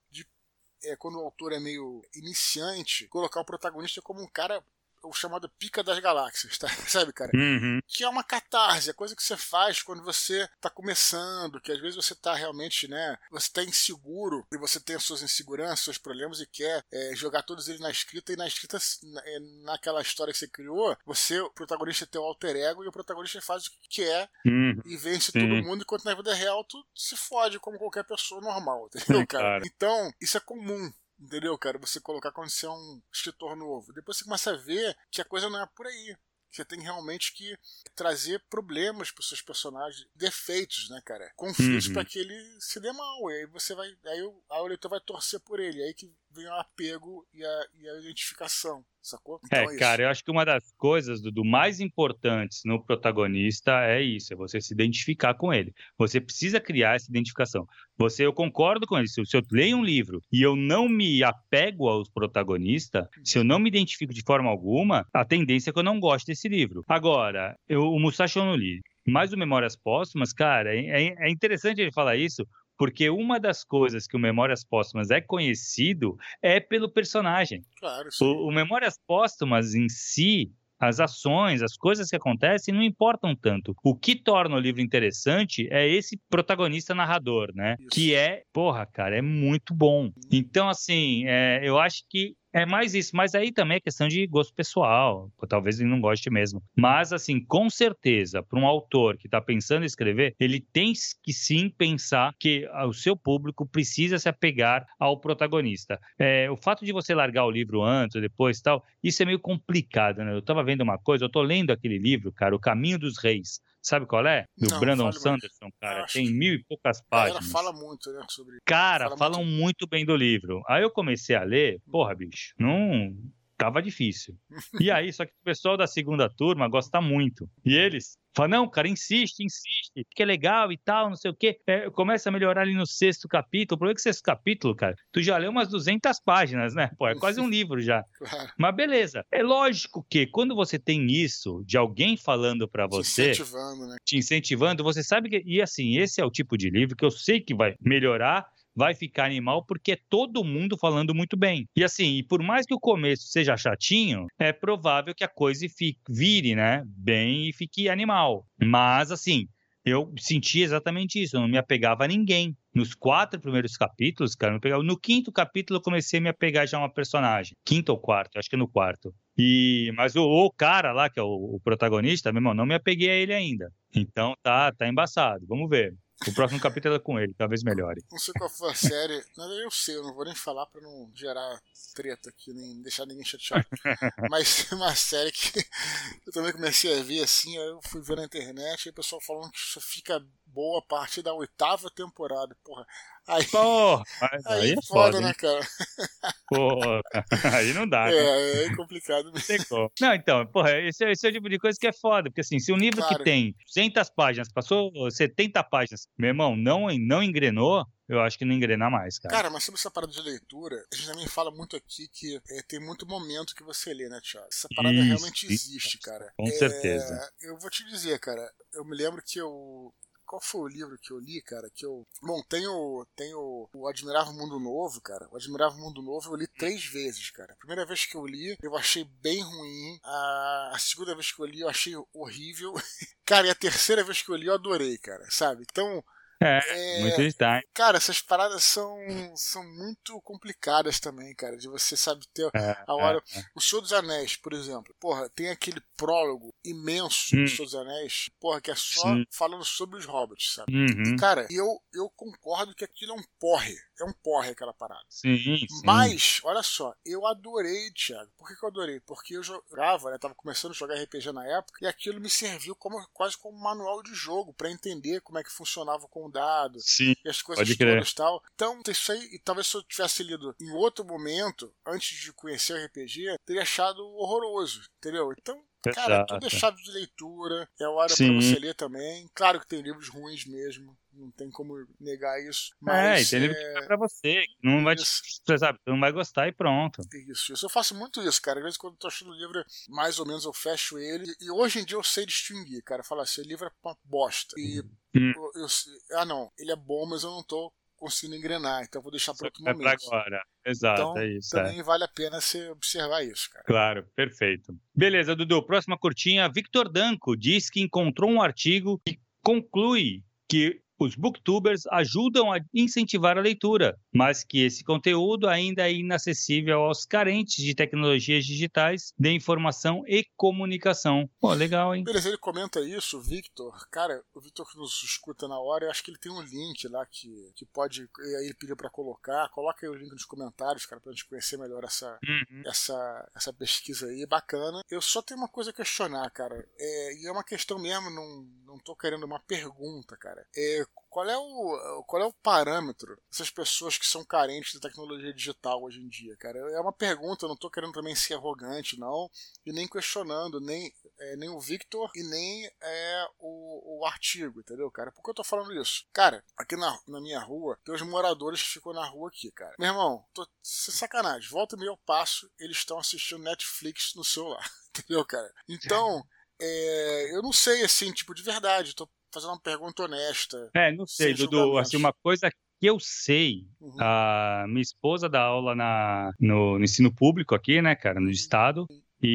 Speaker 1: É, quando o autor é meio iniciante, colocar o protagonista como um cara, o chamado pica das galáxias, tá? Sabe, cara?
Speaker 2: Uhum.
Speaker 1: Que é uma catarse, a coisa que você faz quando você tá começando, que às vezes você tá realmente, né, você tá inseguro, e você tem as suas inseguranças, seus problemas, e quer é, jogar todos eles na escrita, e na escrita, é, naquela história que você criou, você, o protagonista é teu alter ego, e o protagonista faz o que quer,
Speaker 2: uhum.
Speaker 1: e vence
Speaker 2: Sim.
Speaker 1: todo mundo, enquanto na vida real tu se fode como qualquer pessoa normal, entendeu,
Speaker 2: Sim,
Speaker 1: cara?
Speaker 2: claro.
Speaker 1: Então, isso é comum. Entendeu, cara? Você colocar quando você é um escritor novo. Depois você começa a ver que a coisa não é por aí. Você tem realmente que trazer problemas para os seus personagens, defeitos, né, cara? Conflitos
Speaker 2: Uhum.
Speaker 1: para que ele se dê mal. E aí você vai. Aí o, aí o leitor vai torcer por ele. Aí que vem o apego e a, e a identificação. Sacou? Então
Speaker 2: É,
Speaker 1: é,
Speaker 2: cara,
Speaker 1: isso.
Speaker 2: eu acho que uma das coisas do, do mais importantes no protagonista é isso, é você se identificar com ele. Você precisa criar essa identificação. Você, eu concordo com isso. Se eu leio um livro e eu não me apego aos protagonistas, se eu não me identifico de forma alguma, a tendência é que eu não goste desse livro. Agora, eu, o Musashi eu não li, mas o Memórias Póstumas, cara, é, é interessante ele falar isso, porque uma das coisas que o Memórias Póstumas é conhecido é pelo personagem.
Speaker 1: Claro, sim.
Speaker 2: O, o Memórias Póstumas em si, as ações, as coisas que acontecem não importam tanto. O que torna o livro interessante é esse protagonista narrador, né?
Speaker 1: Isso.
Speaker 2: Que é, porra, cara, é muito bom. Então, assim, é, eu acho que é mais isso, mas aí também é questão de gosto pessoal, talvez ele não goste mesmo. Mas, assim, com certeza, para um autor que está pensando em escrever, ele tem que sim pensar que o seu público precisa se apegar ao protagonista. É, o fato de você largar o livro antes ou depois tal, isso é meio complicado, né? Eu estava vendo uma coisa, eu estou lendo aquele livro, cara, O Caminho dos Reis. Sabe qual é? Do
Speaker 1: Não,
Speaker 2: Brandon
Speaker 1: fale mais.
Speaker 2: Sanderson, cara.
Speaker 1: Acho
Speaker 2: Tem
Speaker 1: que
Speaker 2: mil e poucas
Speaker 1: a galera
Speaker 2: páginas.
Speaker 1: fala muito, né, sobre...
Speaker 2: Cara,
Speaker 1: fala
Speaker 2: falam
Speaker 1: muito...
Speaker 2: muito bem do livro. Aí eu comecei a ler, porra, bicho, não... Tava difícil. E aí, só que o pessoal da segunda turma gosta muito. E eles falam, não, cara, insiste, insiste, que é legal e tal, não sei o quê. É, começa a melhorar ali no sexto capítulo. O problema é que sexto capítulo, cara, tu já leu umas duzentas páginas, né? Pô, é quase um livro já.
Speaker 1: Claro.
Speaker 2: Mas beleza. É lógico que quando você tem isso, de alguém falando pra você...
Speaker 1: Te incentivando, né?
Speaker 2: Te incentivando, você sabe que... E assim, esse é o tipo de livro que eu sei que vai melhorar, vai ficar animal, porque é todo mundo falando muito bem. E assim, e por mais que o começo seja chatinho, é provável que a coisa fique, vire, né, bem e fique animal. Mas assim, eu senti exatamente isso, eu não me apegava a ninguém. Nos quatro primeiros capítulos, cara, eu me pegava... no quinto capítulo eu comecei a me apegar já a uma personagem. Quinto ou quarto, acho que é no quarto. E... Mas o, o cara lá, que é o, o protagonista, meu irmão, não me apeguei a ele ainda. Então tá, tá embaçado, vamos ver. O próximo capítulo é com ele, talvez melhore.
Speaker 1: Não sei qual foi a série. Não, eu sei, eu não vou nem falar pra não gerar treta aqui, nem deixar ninguém chateado. Mas tem uma série que eu também comecei a ver assim, aí eu fui ver na internet, aí o pessoal falando que isso fica boa a partir da oitava temporada. Porra. Aí,
Speaker 2: Porra, aí,
Speaker 1: aí
Speaker 2: é
Speaker 1: foda,
Speaker 2: foda,
Speaker 1: né,
Speaker 2: hein?
Speaker 1: cara?
Speaker 2: Porra, aí não dá, né?
Speaker 1: É, é complicado mesmo.
Speaker 2: Tem como. Não, então, porra, esse, é- esse é o tipo de coisa que é foda, porque assim, se um livro que
Speaker 1: Claro.
Speaker 2: tem duzentas páginas, passou setenta páginas, meu irmão, não, não engrenou, eu acho que não engrenar mais, cara.
Speaker 1: Cara, mas sobre essa parada de leitura, a gente também fala muito aqui que é, tem muito momento que você lê, né, Thiago? Essa parada
Speaker 2: Isso,
Speaker 1: realmente
Speaker 2: isso,
Speaker 1: existe, cara.
Speaker 2: com
Speaker 1: É,
Speaker 2: certeza.
Speaker 1: eu vou te dizer, cara, eu me lembro que eu. Qual foi o livro que eu li, cara? Que eu. Bom, tem o, tem o, o Admirável Mundo Novo, cara. O Admirável Mundo Novo eu li três vezes, cara. A primeira vez que eu li, eu achei bem ruim. A, a segunda vez que eu li, eu achei horrível. Cara, e a terceira vez que eu li, eu adorei, cara. Sabe? Então.
Speaker 2: É, muito está.
Speaker 1: Cara, essas paradas são, são muito complicadas também, cara. De você, sabe, ter
Speaker 2: É,
Speaker 1: a hora.
Speaker 2: é, é.
Speaker 1: O Senhor dos Anéis, por exemplo. Porra, tem aquele prólogo imenso
Speaker 2: Hum.
Speaker 1: do Senhor dos Anéis. Porra, que é só
Speaker 2: Sim.
Speaker 1: falando sobre os hobbits, sabe?
Speaker 2: Uhum.
Speaker 1: E, cara, eu, eu concordo que aquilo é um porre. É um porre aquela parada.
Speaker 2: Sim, sim.
Speaker 1: Mas, olha só, eu adorei, Thiago. Por que, que eu adorei? Porque eu jogava, né? Tava começando a jogar R P G na época, e aquilo me serviu como, quase como um manual de jogo, pra entender como é que funcionava com o dado
Speaker 2: Sim,
Speaker 1: e as coisas
Speaker 2: pode crer.
Speaker 1: todas e tal. Então, isso aí, e talvez se eu tivesse lido em outro momento, antes de conhecer o R P G, teria achado horroroso, entendeu? Então, cara,
Speaker 2: Exato.
Speaker 1: tudo é chave de leitura, é hora
Speaker 2: Sim.
Speaker 1: pra você ler também. Claro que tem livros ruins mesmo, não tem como negar isso.
Speaker 2: É, e
Speaker 1: Mas
Speaker 2: tem livro que não é pra você, que não vai te,
Speaker 1: Isso.
Speaker 2: você sabe, você não vai gostar e pronto.
Speaker 1: Isso, isso. Eu faço muito isso, cara. Às vezes, quando eu tô achando o livro, mais ou menos eu fecho ele. E hoje em dia eu sei distinguir, cara. Falar assim, o livro é uma bosta. E
Speaker 2: Hum.
Speaker 1: eu, eu- ah, não, ele é bom, mas eu não tô conseguindo engrenar. Então eu vou deixar para
Speaker 2: Só
Speaker 1: outro
Speaker 2: que é pra
Speaker 1: momento.
Speaker 2: agora. Exato,
Speaker 1: Então
Speaker 2: é isso. É.
Speaker 1: também vale a pena você observar isso, cara.
Speaker 2: Claro, perfeito. Beleza, Dudu, próxima curtinha. Victor Danco diz que encontrou um artigo que conclui que os booktubers ajudam a incentivar a leitura, mas que esse conteúdo ainda é inacessível aos carentes de tecnologias digitais de informação e comunicação. Pô, legal, hein?
Speaker 1: Beleza, ele comenta isso, o Victor. Cara, o Victor que nos escuta na hora, eu acho que ele tem um link lá que, que pode. E aí ele pediu pra colocar. Coloca aí o link nos comentários, cara, pra gente conhecer melhor essa,
Speaker 2: Uhum.
Speaker 1: essa, essa pesquisa aí. Bacana. Eu só tenho uma coisa a questionar, cara. É, e é uma questão mesmo, não, não tô querendo uma pergunta, cara. É, qual é o, qual é o parâmetro dessas pessoas que são carentes da tecnologia digital hoje em dia, cara? É uma pergunta, eu não tô querendo também ser arrogante, não, e nem questionando, nem, é, nem o Victor e nem é, o, o artigo, entendeu, cara? Por que eu tô falando isso? Cara, aqui na, na minha rua, tem os moradores que ficam na rua aqui, cara. Meu irmão, tô sem sacanagem, volta e meia eu passo, eles estão assistindo Netflix no celular, entendeu, cara? Então, é, eu não sei, assim, tipo, de verdade, tô fazendo uma pergunta honesta.
Speaker 2: É, não sei,
Speaker 1: sem
Speaker 2: Dudu,
Speaker 1: julgamentos.
Speaker 2: assim, uma coisa que eu sei,
Speaker 1: Uhum.
Speaker 2: a minha esposa dá aula na, no, no ensino público aqui, né, cara, no estado,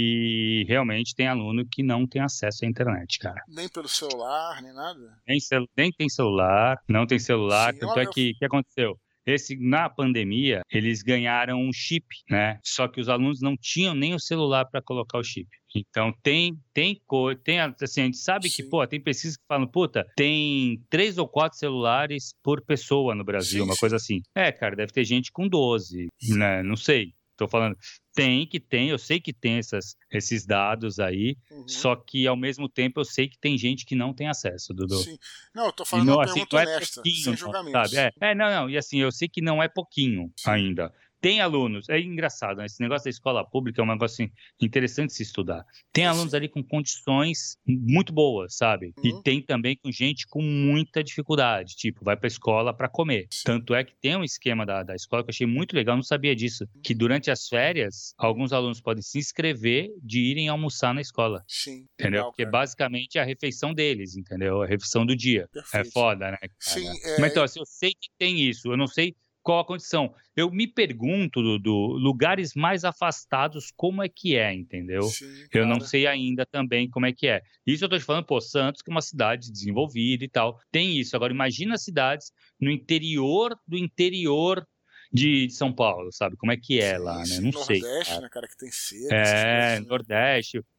Speaker 2: e realmente tem aluno que não tem acesso à internet, cara.
Speaker 1: Nem pelo celular, nem nada?
Speaker 2: Nem, cel- nem tem celular, não tem celular,
Speaker 1: Sim,
Speaker 2: tanto
Speaker 1: eu-
Speaker 2: é que, que aconteceu? Esse, na pandemia, eles ganharam um chip, né? Só que os alunos não tinham nem o celular para colocar o chip. Então, tem, tem coisa, tem, assim, a gente sabe que,
Speaker 1: Sim.
Speaker 2: pô, tem pesquisas que falam, puta, tem três ou quatro celulares por pessoa no Brasil,
Speaker 1: Sim,
Speaker 2: uma
Speaker 1: sim.
Speaker 2: coisa assim. É, cara, deve ter gente com doze, né? Não sei. Tô falando, tem que tem, eu sei que tem essas, esses dados aí,
Speaker 1: Uhum.
Speaker 2: só que ao mesmo tempo eu sei que tem gente que não tem acesso, Dudu.
Speaker 1: Sim. Não, eu tô
Speaker 2: E
Speaker 1: falando
Speaker 2: não,
Speaker 1: uma
Speaker 2: assim,
Speaker 1: pergunta
Speaker 2: não é
Speaker 1: honesta,
Speaker 2: pouquinho,
Speaker 1: sem
Speaker 2: não,
Speaker 1: julgamentos.
Speaker 2: sabe? É, é, não, não, e assim, eu sei que não é pouquinho
Speaker 1: Sim.
Speaker 2: ainda. Tem alunos, é engraçado, né? Esse negócio da escola pública é um negócio assim, interessante de se estudar. Tem
Speaker 1: Sim,
Speaker 2: alunos
Speaker 1: sim.
Speaker 2: ali com condições muito boas, sabe? E
Speaker 1: Uhum.
Speaker 2: tem também com gente com muita dificuldade, tipo, vai pra escola para comer.
Speaker 1: Sim.
Speaker 2: Tanto é que tem um esquema da, da escola que eu achei muito legal, eu não sabia disso, que durante as férias, alguns alunos podem se inscrever de irem almoçar na escola.
Speaker 1: Sim.
Speaker 2: Entendeu?
Speaker 1: Legal,
Speaker 2: Porque
Speaker 1: cara.
Speaker 2: basicamente é a refeição deles, entendeu? A refeição do dia. É
Speaker 1: Perfeito.
Speaker 2: foda, né, cara?
Speaker 1: Sim,
Speaker 2: Mas
Speaker 1: é,
Speaker 2: então, assim, eu sei que tem isso, eu não sei qual a condição. Eu me pergunto, Dudu, lugares mais afastados, como é que é, entendeu?
Speaker 1: sim,
Speaker 2: Eu não
Speaker 1: claro.
Speaker 2: sei ainda também como é que é. Isso eu tô te falando, pô, Santos, que é uma cidade desenvolvida e tal, tem isso. Agora, imagina cidades no interior do interior de de São Paulo, sabe? Como é que é
Speaker 1: Sim,
Speaker 2: lá, né?
Speaker 1: sim.
Speaker 2: Não sei,
Speaker 1: Nordeste,
Speaker 2: cara.
Speaker 1: né, cara, que tem seca, essas
Speaker 2: É,
Speaker 1: coisas, né?
Speaker 2: Nordeste.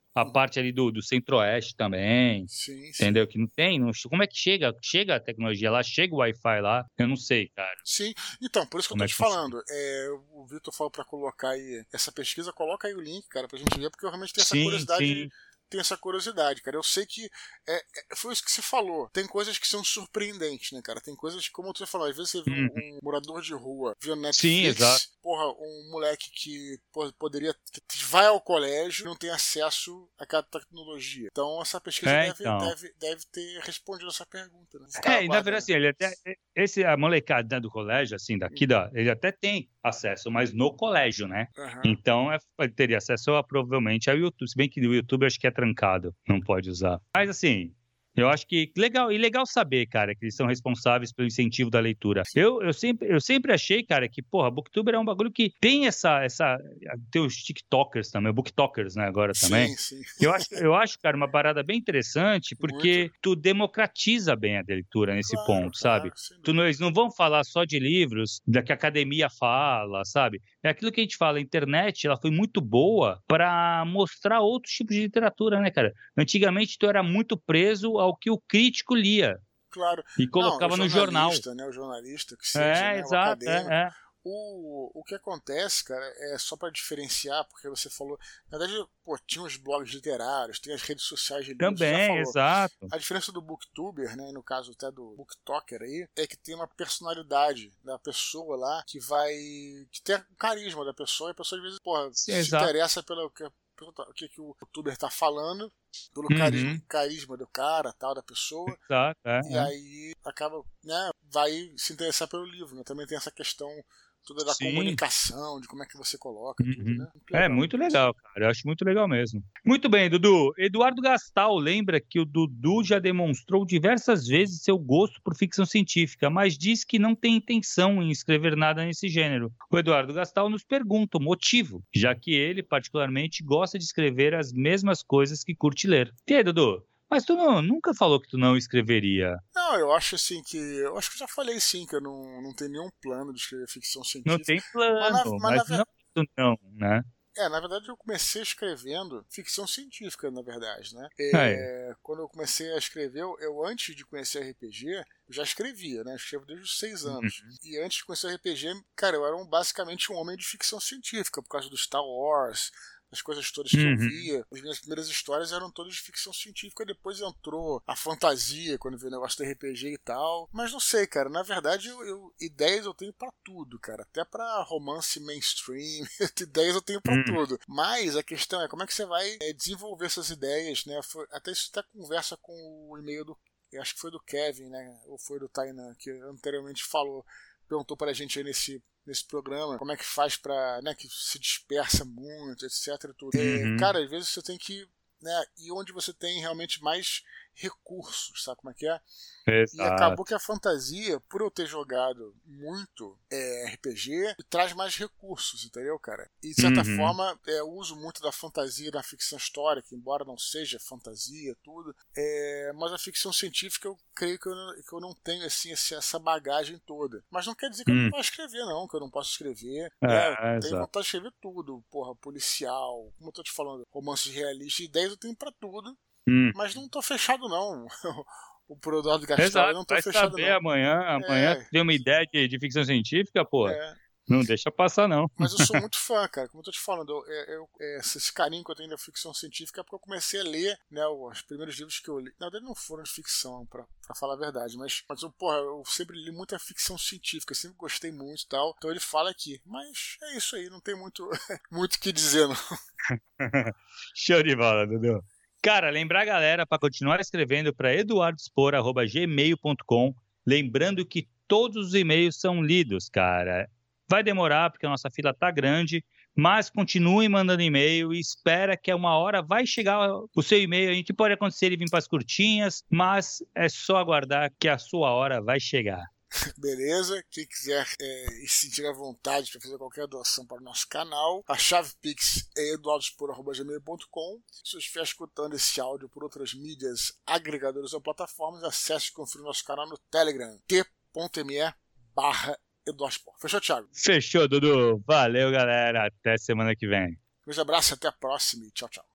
Speaker 2: a parte ali do, do Centro-Oeste também,
Speaker 1: sim,
Speaker 2: entendeu?
Speaker 1: sim.
Speaker 2: Que não tem, não, como é que chega? Chega a tecnologia lá, chega o Wi-Fi lá, eu não sei, cara.
Speaker 1: Sim, então, por isso que eu
Speaker 2: Como
Speaker 1: tô
Speaker 2: é
Speaker 1: te
Speaker 2: que funciona.
Speaker 1: falando. É, o Vitor falou pra colocar aí essa pesquisa, coloca aí o link, cara, pra gente ver, porque eu realmente tenho essa
Speaker 2: Sim,
Speaker 1: curiosidade.
Speaker 2: sim.
Speaker 1: Tenho essa curiosidade, cara. Eu sei que é, é, foi isso que você falou. Tem coisas que são surpreendentes, né, cara? Tem coisas que, como você falou, às vezes você vê um,
Speaker 2: Uhum.
Speaker 1: um morador de rua via
Speaker 2: Sim, exato.
Speaker 1: Netflix, porra, um moleque que pô, poderia. Que vai ao colégio e não tem acesso àquela tecnologia. Então essa pesquisa
Speaker 2: É,
Speaker 1: deve,
Speaker 2: então.
Speaker 1: deve, deve ter respondido essa pergunta, né?
Speaker 2: É, e na verdade, assim, ele até, esse, a molecada do colégio, assim, daqui, da, ele até tem acesso, mas no colégio, né?
Speaker 1: Uhum.
Speaker 2: Então, é, ele teria acesso, a, provavelmente, ao YouTube, se bem que o YouTube acho que é trancado, não pode usar. Mas, assim, eu acho que legal, e legal saber, cara, que eles são responsáveis pelo incentivo da leitura. Eu, eu, sempre, eu sempre achei, cara, que, porra, Booktuber é um bagulho que tem essa, essa, tem os TikTokers também, Booktokers, né, agora também.
Speaker 1: Sim, sim.
Speaker 2: Eu acho, eu acho, cara, uma parada bem interessante, porque
Speaker 1: Muito.
Speaker 2: tu democratiza bem a leitura nesse
Speaker 1: Claro,
Speaker 2: ponto,
Speaker 1: claro,
Speaker 2: sabe?
Speaker 1: sem
Speaker 2: Tu não,
Speaker 1: dúvida.
Speaker 2: eles não vão falar só de livros da que a academia fala, sabe? É aquilo que a gente fala, a internet, ela foi muito boa para mostrar outros tipos de literatura, né, cara? Antigamente tu era muito preso ao que o crítico lia
Speaker 1: Claro.
Speaker 2: e
Speaker 1: Não, o
Speaker 2: colocava no jornal.
Speaker 1: jornalista, né? O jornalista que seja,
Speaker 2: É,
Speaker 1: né? O
Speaker 2: exato,
Speaker 1: acadêmico.
Speaker 2: é, é.
Speaker 1: O, o que acontece, cara, é só para diferenciar, porque você falou. Na verdade, pô, tinha os blogs literários, tem as redes sociais de livros, você já
Speaker 2: Também,
Speaker 1: falou.
Speaker 2: exato.
Speaker 1: A diferença do booktuber, né, no caso até do booktoker aí, é que tem uma personalidade da pessoa lá que vai. Que tem o carisma da pessoa, e a pessoa às vezes, porra,
Speaker 2: Sim,
Speaker 1: se
Speaker 2: exato.
Speaker 1: interessa pelo que, o que, que o youtuber tá falando, pelo
Speaker 2: Uhum.
Speaker 1: carisma, carisma do cara, tal, da pessoa.
Speaker 2: Exato, é,
Speaker 1: E
Speaker 2: é.
Speaker 1: aí acaba, né, vai se interessar pelo livro, né? Também tem essa questão toda da
Speaker 2: Sim.
Speaker 1: comunicação, de como é que você coloca
Speaker 2: Uhum.
Speaker 1: tudo, né? Muito
Speaker 2: É muito legal, cara. Eu acho muito legal mesmo. Muito bem, Dudu. Eduardo Gastal lembra que o Dudu já demonstrou diversas vezes seu gosto por ficção científica, mas diz que não tem intenção em escrever nada nesse gênero. O Eduardo Gastal nos pergunta o motivo, já que ele, particularmente, gosta de escrever as mesmas coisas que curte ler. E aí, Dudu? Mas tu não, nunca falou que tu não escreveria.
Speaker 1: Não, eu acho assim que. Eu acho que eu já falei sim, que eu não, não tenho nenhum plano de escrever ficção científica.
Speaker 2: Não tem plano,
Speaker 1: mas, na,
Speaker 2: mas,
Speaker 1: mas na,
Speaker 2: não, tu não, né?
Speaker 1: É, na verdade eu comecei escrevendo ficção científica, na verdade, né?
Speaker 2: É.
Speaker 1: É, quando eu comecei a escrever, eu, eu antes de conhecer R P G, eu já escrevia, né? Eu escrevo desde os seis anos.
Speaker 2: Uhum.
Speaker 1: E antes de conhecer R P G, cara, eu era um, basicamente um homem de ficção científica, por causa do Star Wars, as coisas todas que
Speaker 2: Uhum.
Speaker 1: eu via. As minhas primeiras histórias eram todas de ficção científica, depois entrou a fantasia, quando veio o negócio do R P G e tal. Mas não sei, cara, na verdade, eu, eu, ideias eu tenho pra tudo, cara. Até pra romance mainstream, ideias eu tenho pra
Speaker 2: Uhum.
Speaker 1: tudo. Mas a questão é como é que você vai é, desenvolver essas ideias, né? Foi, até isso até conversa com o e-mail do. Eu acho que foi do Kevin, né? Ou foi do Tainan, que anteriormente falou, perguntou pra gente aí nesse. nesse programa, como é que faz pra, né, que se dispersa muito, etc. Tudo.
Speaker 2: Uhum.
Speaker 1: É, cara, às vezes você tem que, né, ir onde você tem realmente mais recursos, sabe como é que é?
Speaker 2: Exato.
Speaker 1: E acabou que a fantasia, por eu ter jogado muito é, R P G, traz mais recursos, entendeu, cara? E de certa
Speaker 2: Uhum.
Speaker 1: forma, é, eu uso muito da fantasia na ficção histórica, embora não seja fantasia, tudo. É, mas a ficção científica eu creio que eu não, que eu não tenho assim, essa bagagem toda. Mas não quer dizer que eu não
Speaker 2: Hum.
Speaker 1: posso escrever, não, que eu não posso escrever.
Speaker 2: É,
Speaker 1: né? Eu
Speaker 2: exato.
Speaker 1: tenho vontade de escrever tudo, porra, policial, como eu tô te falando, romances realistas, ideias eu tenho pra tudo.
Speaker 2: Hum.
Speaker 1: Mas não tô fechado, não. O Eduardo Gastal,
Speaker 2: Exato,
Speaker 1: eu não tô
Speaker 2: vai
Speaker 1: fechado,
Speaker 2: saber
Speaker 1: não.
Speaker 2: amanhã, amanhã
Speaker 1: É,
Speaker 2: tem uma ideia de, de ficção científica, pô,
Speaker 1: é.
Speaker 2: não deixa passar não.
Speaker 1: Mas eu sou muito fã, cara. Como eu tô te falando, eu, eu, eu, esse carinho que eu tenho da ficção científica é porque eu comecei a ler, né, os primeiros livros que eu li. Na verdade, não foram de ficção, pra, pra falar a verdade, mas, mas eu, porra, eu sempre li muita ficção científica, sempre gostei muito e tal. Então ele fala aqui. Mas é isso aí, não tem muito muito o que dizer, não.
Speaker 2: Show de bola, Dudu. Cara, lembrar a galera para continuar escrevendo para eduardospor arroba gmail ponto com, lembrando que todos os e-mails são lidos, cara. Vai demorar porque a nossa fila tá grande, mas continue mandando e-mail e espera que uma hora vai chegar o seu e-mail. A gente pode acontecer ele vir para as curtinhas, mas é só aguardar que a sua hora vai chegar.
Speaker 1: Beleza? Quem quiser é, e se sentir à vontade para fazer qualquer doação para o nosso canal, a chave Pix é eduardospor arroba gmail ponto com. Se você estiver escutando esse áudio por outras mídias agregadoras ou plataformas, acesse e confira o nosso canal no Telegram, t.me barra eduardospor. Fechou, Thiago?
Speaker 2: Fechou, Dudu. Valeu, galera. Até semana que vem.
Speaker 1: Um grande abraço, até a próxima e tchau, tchau.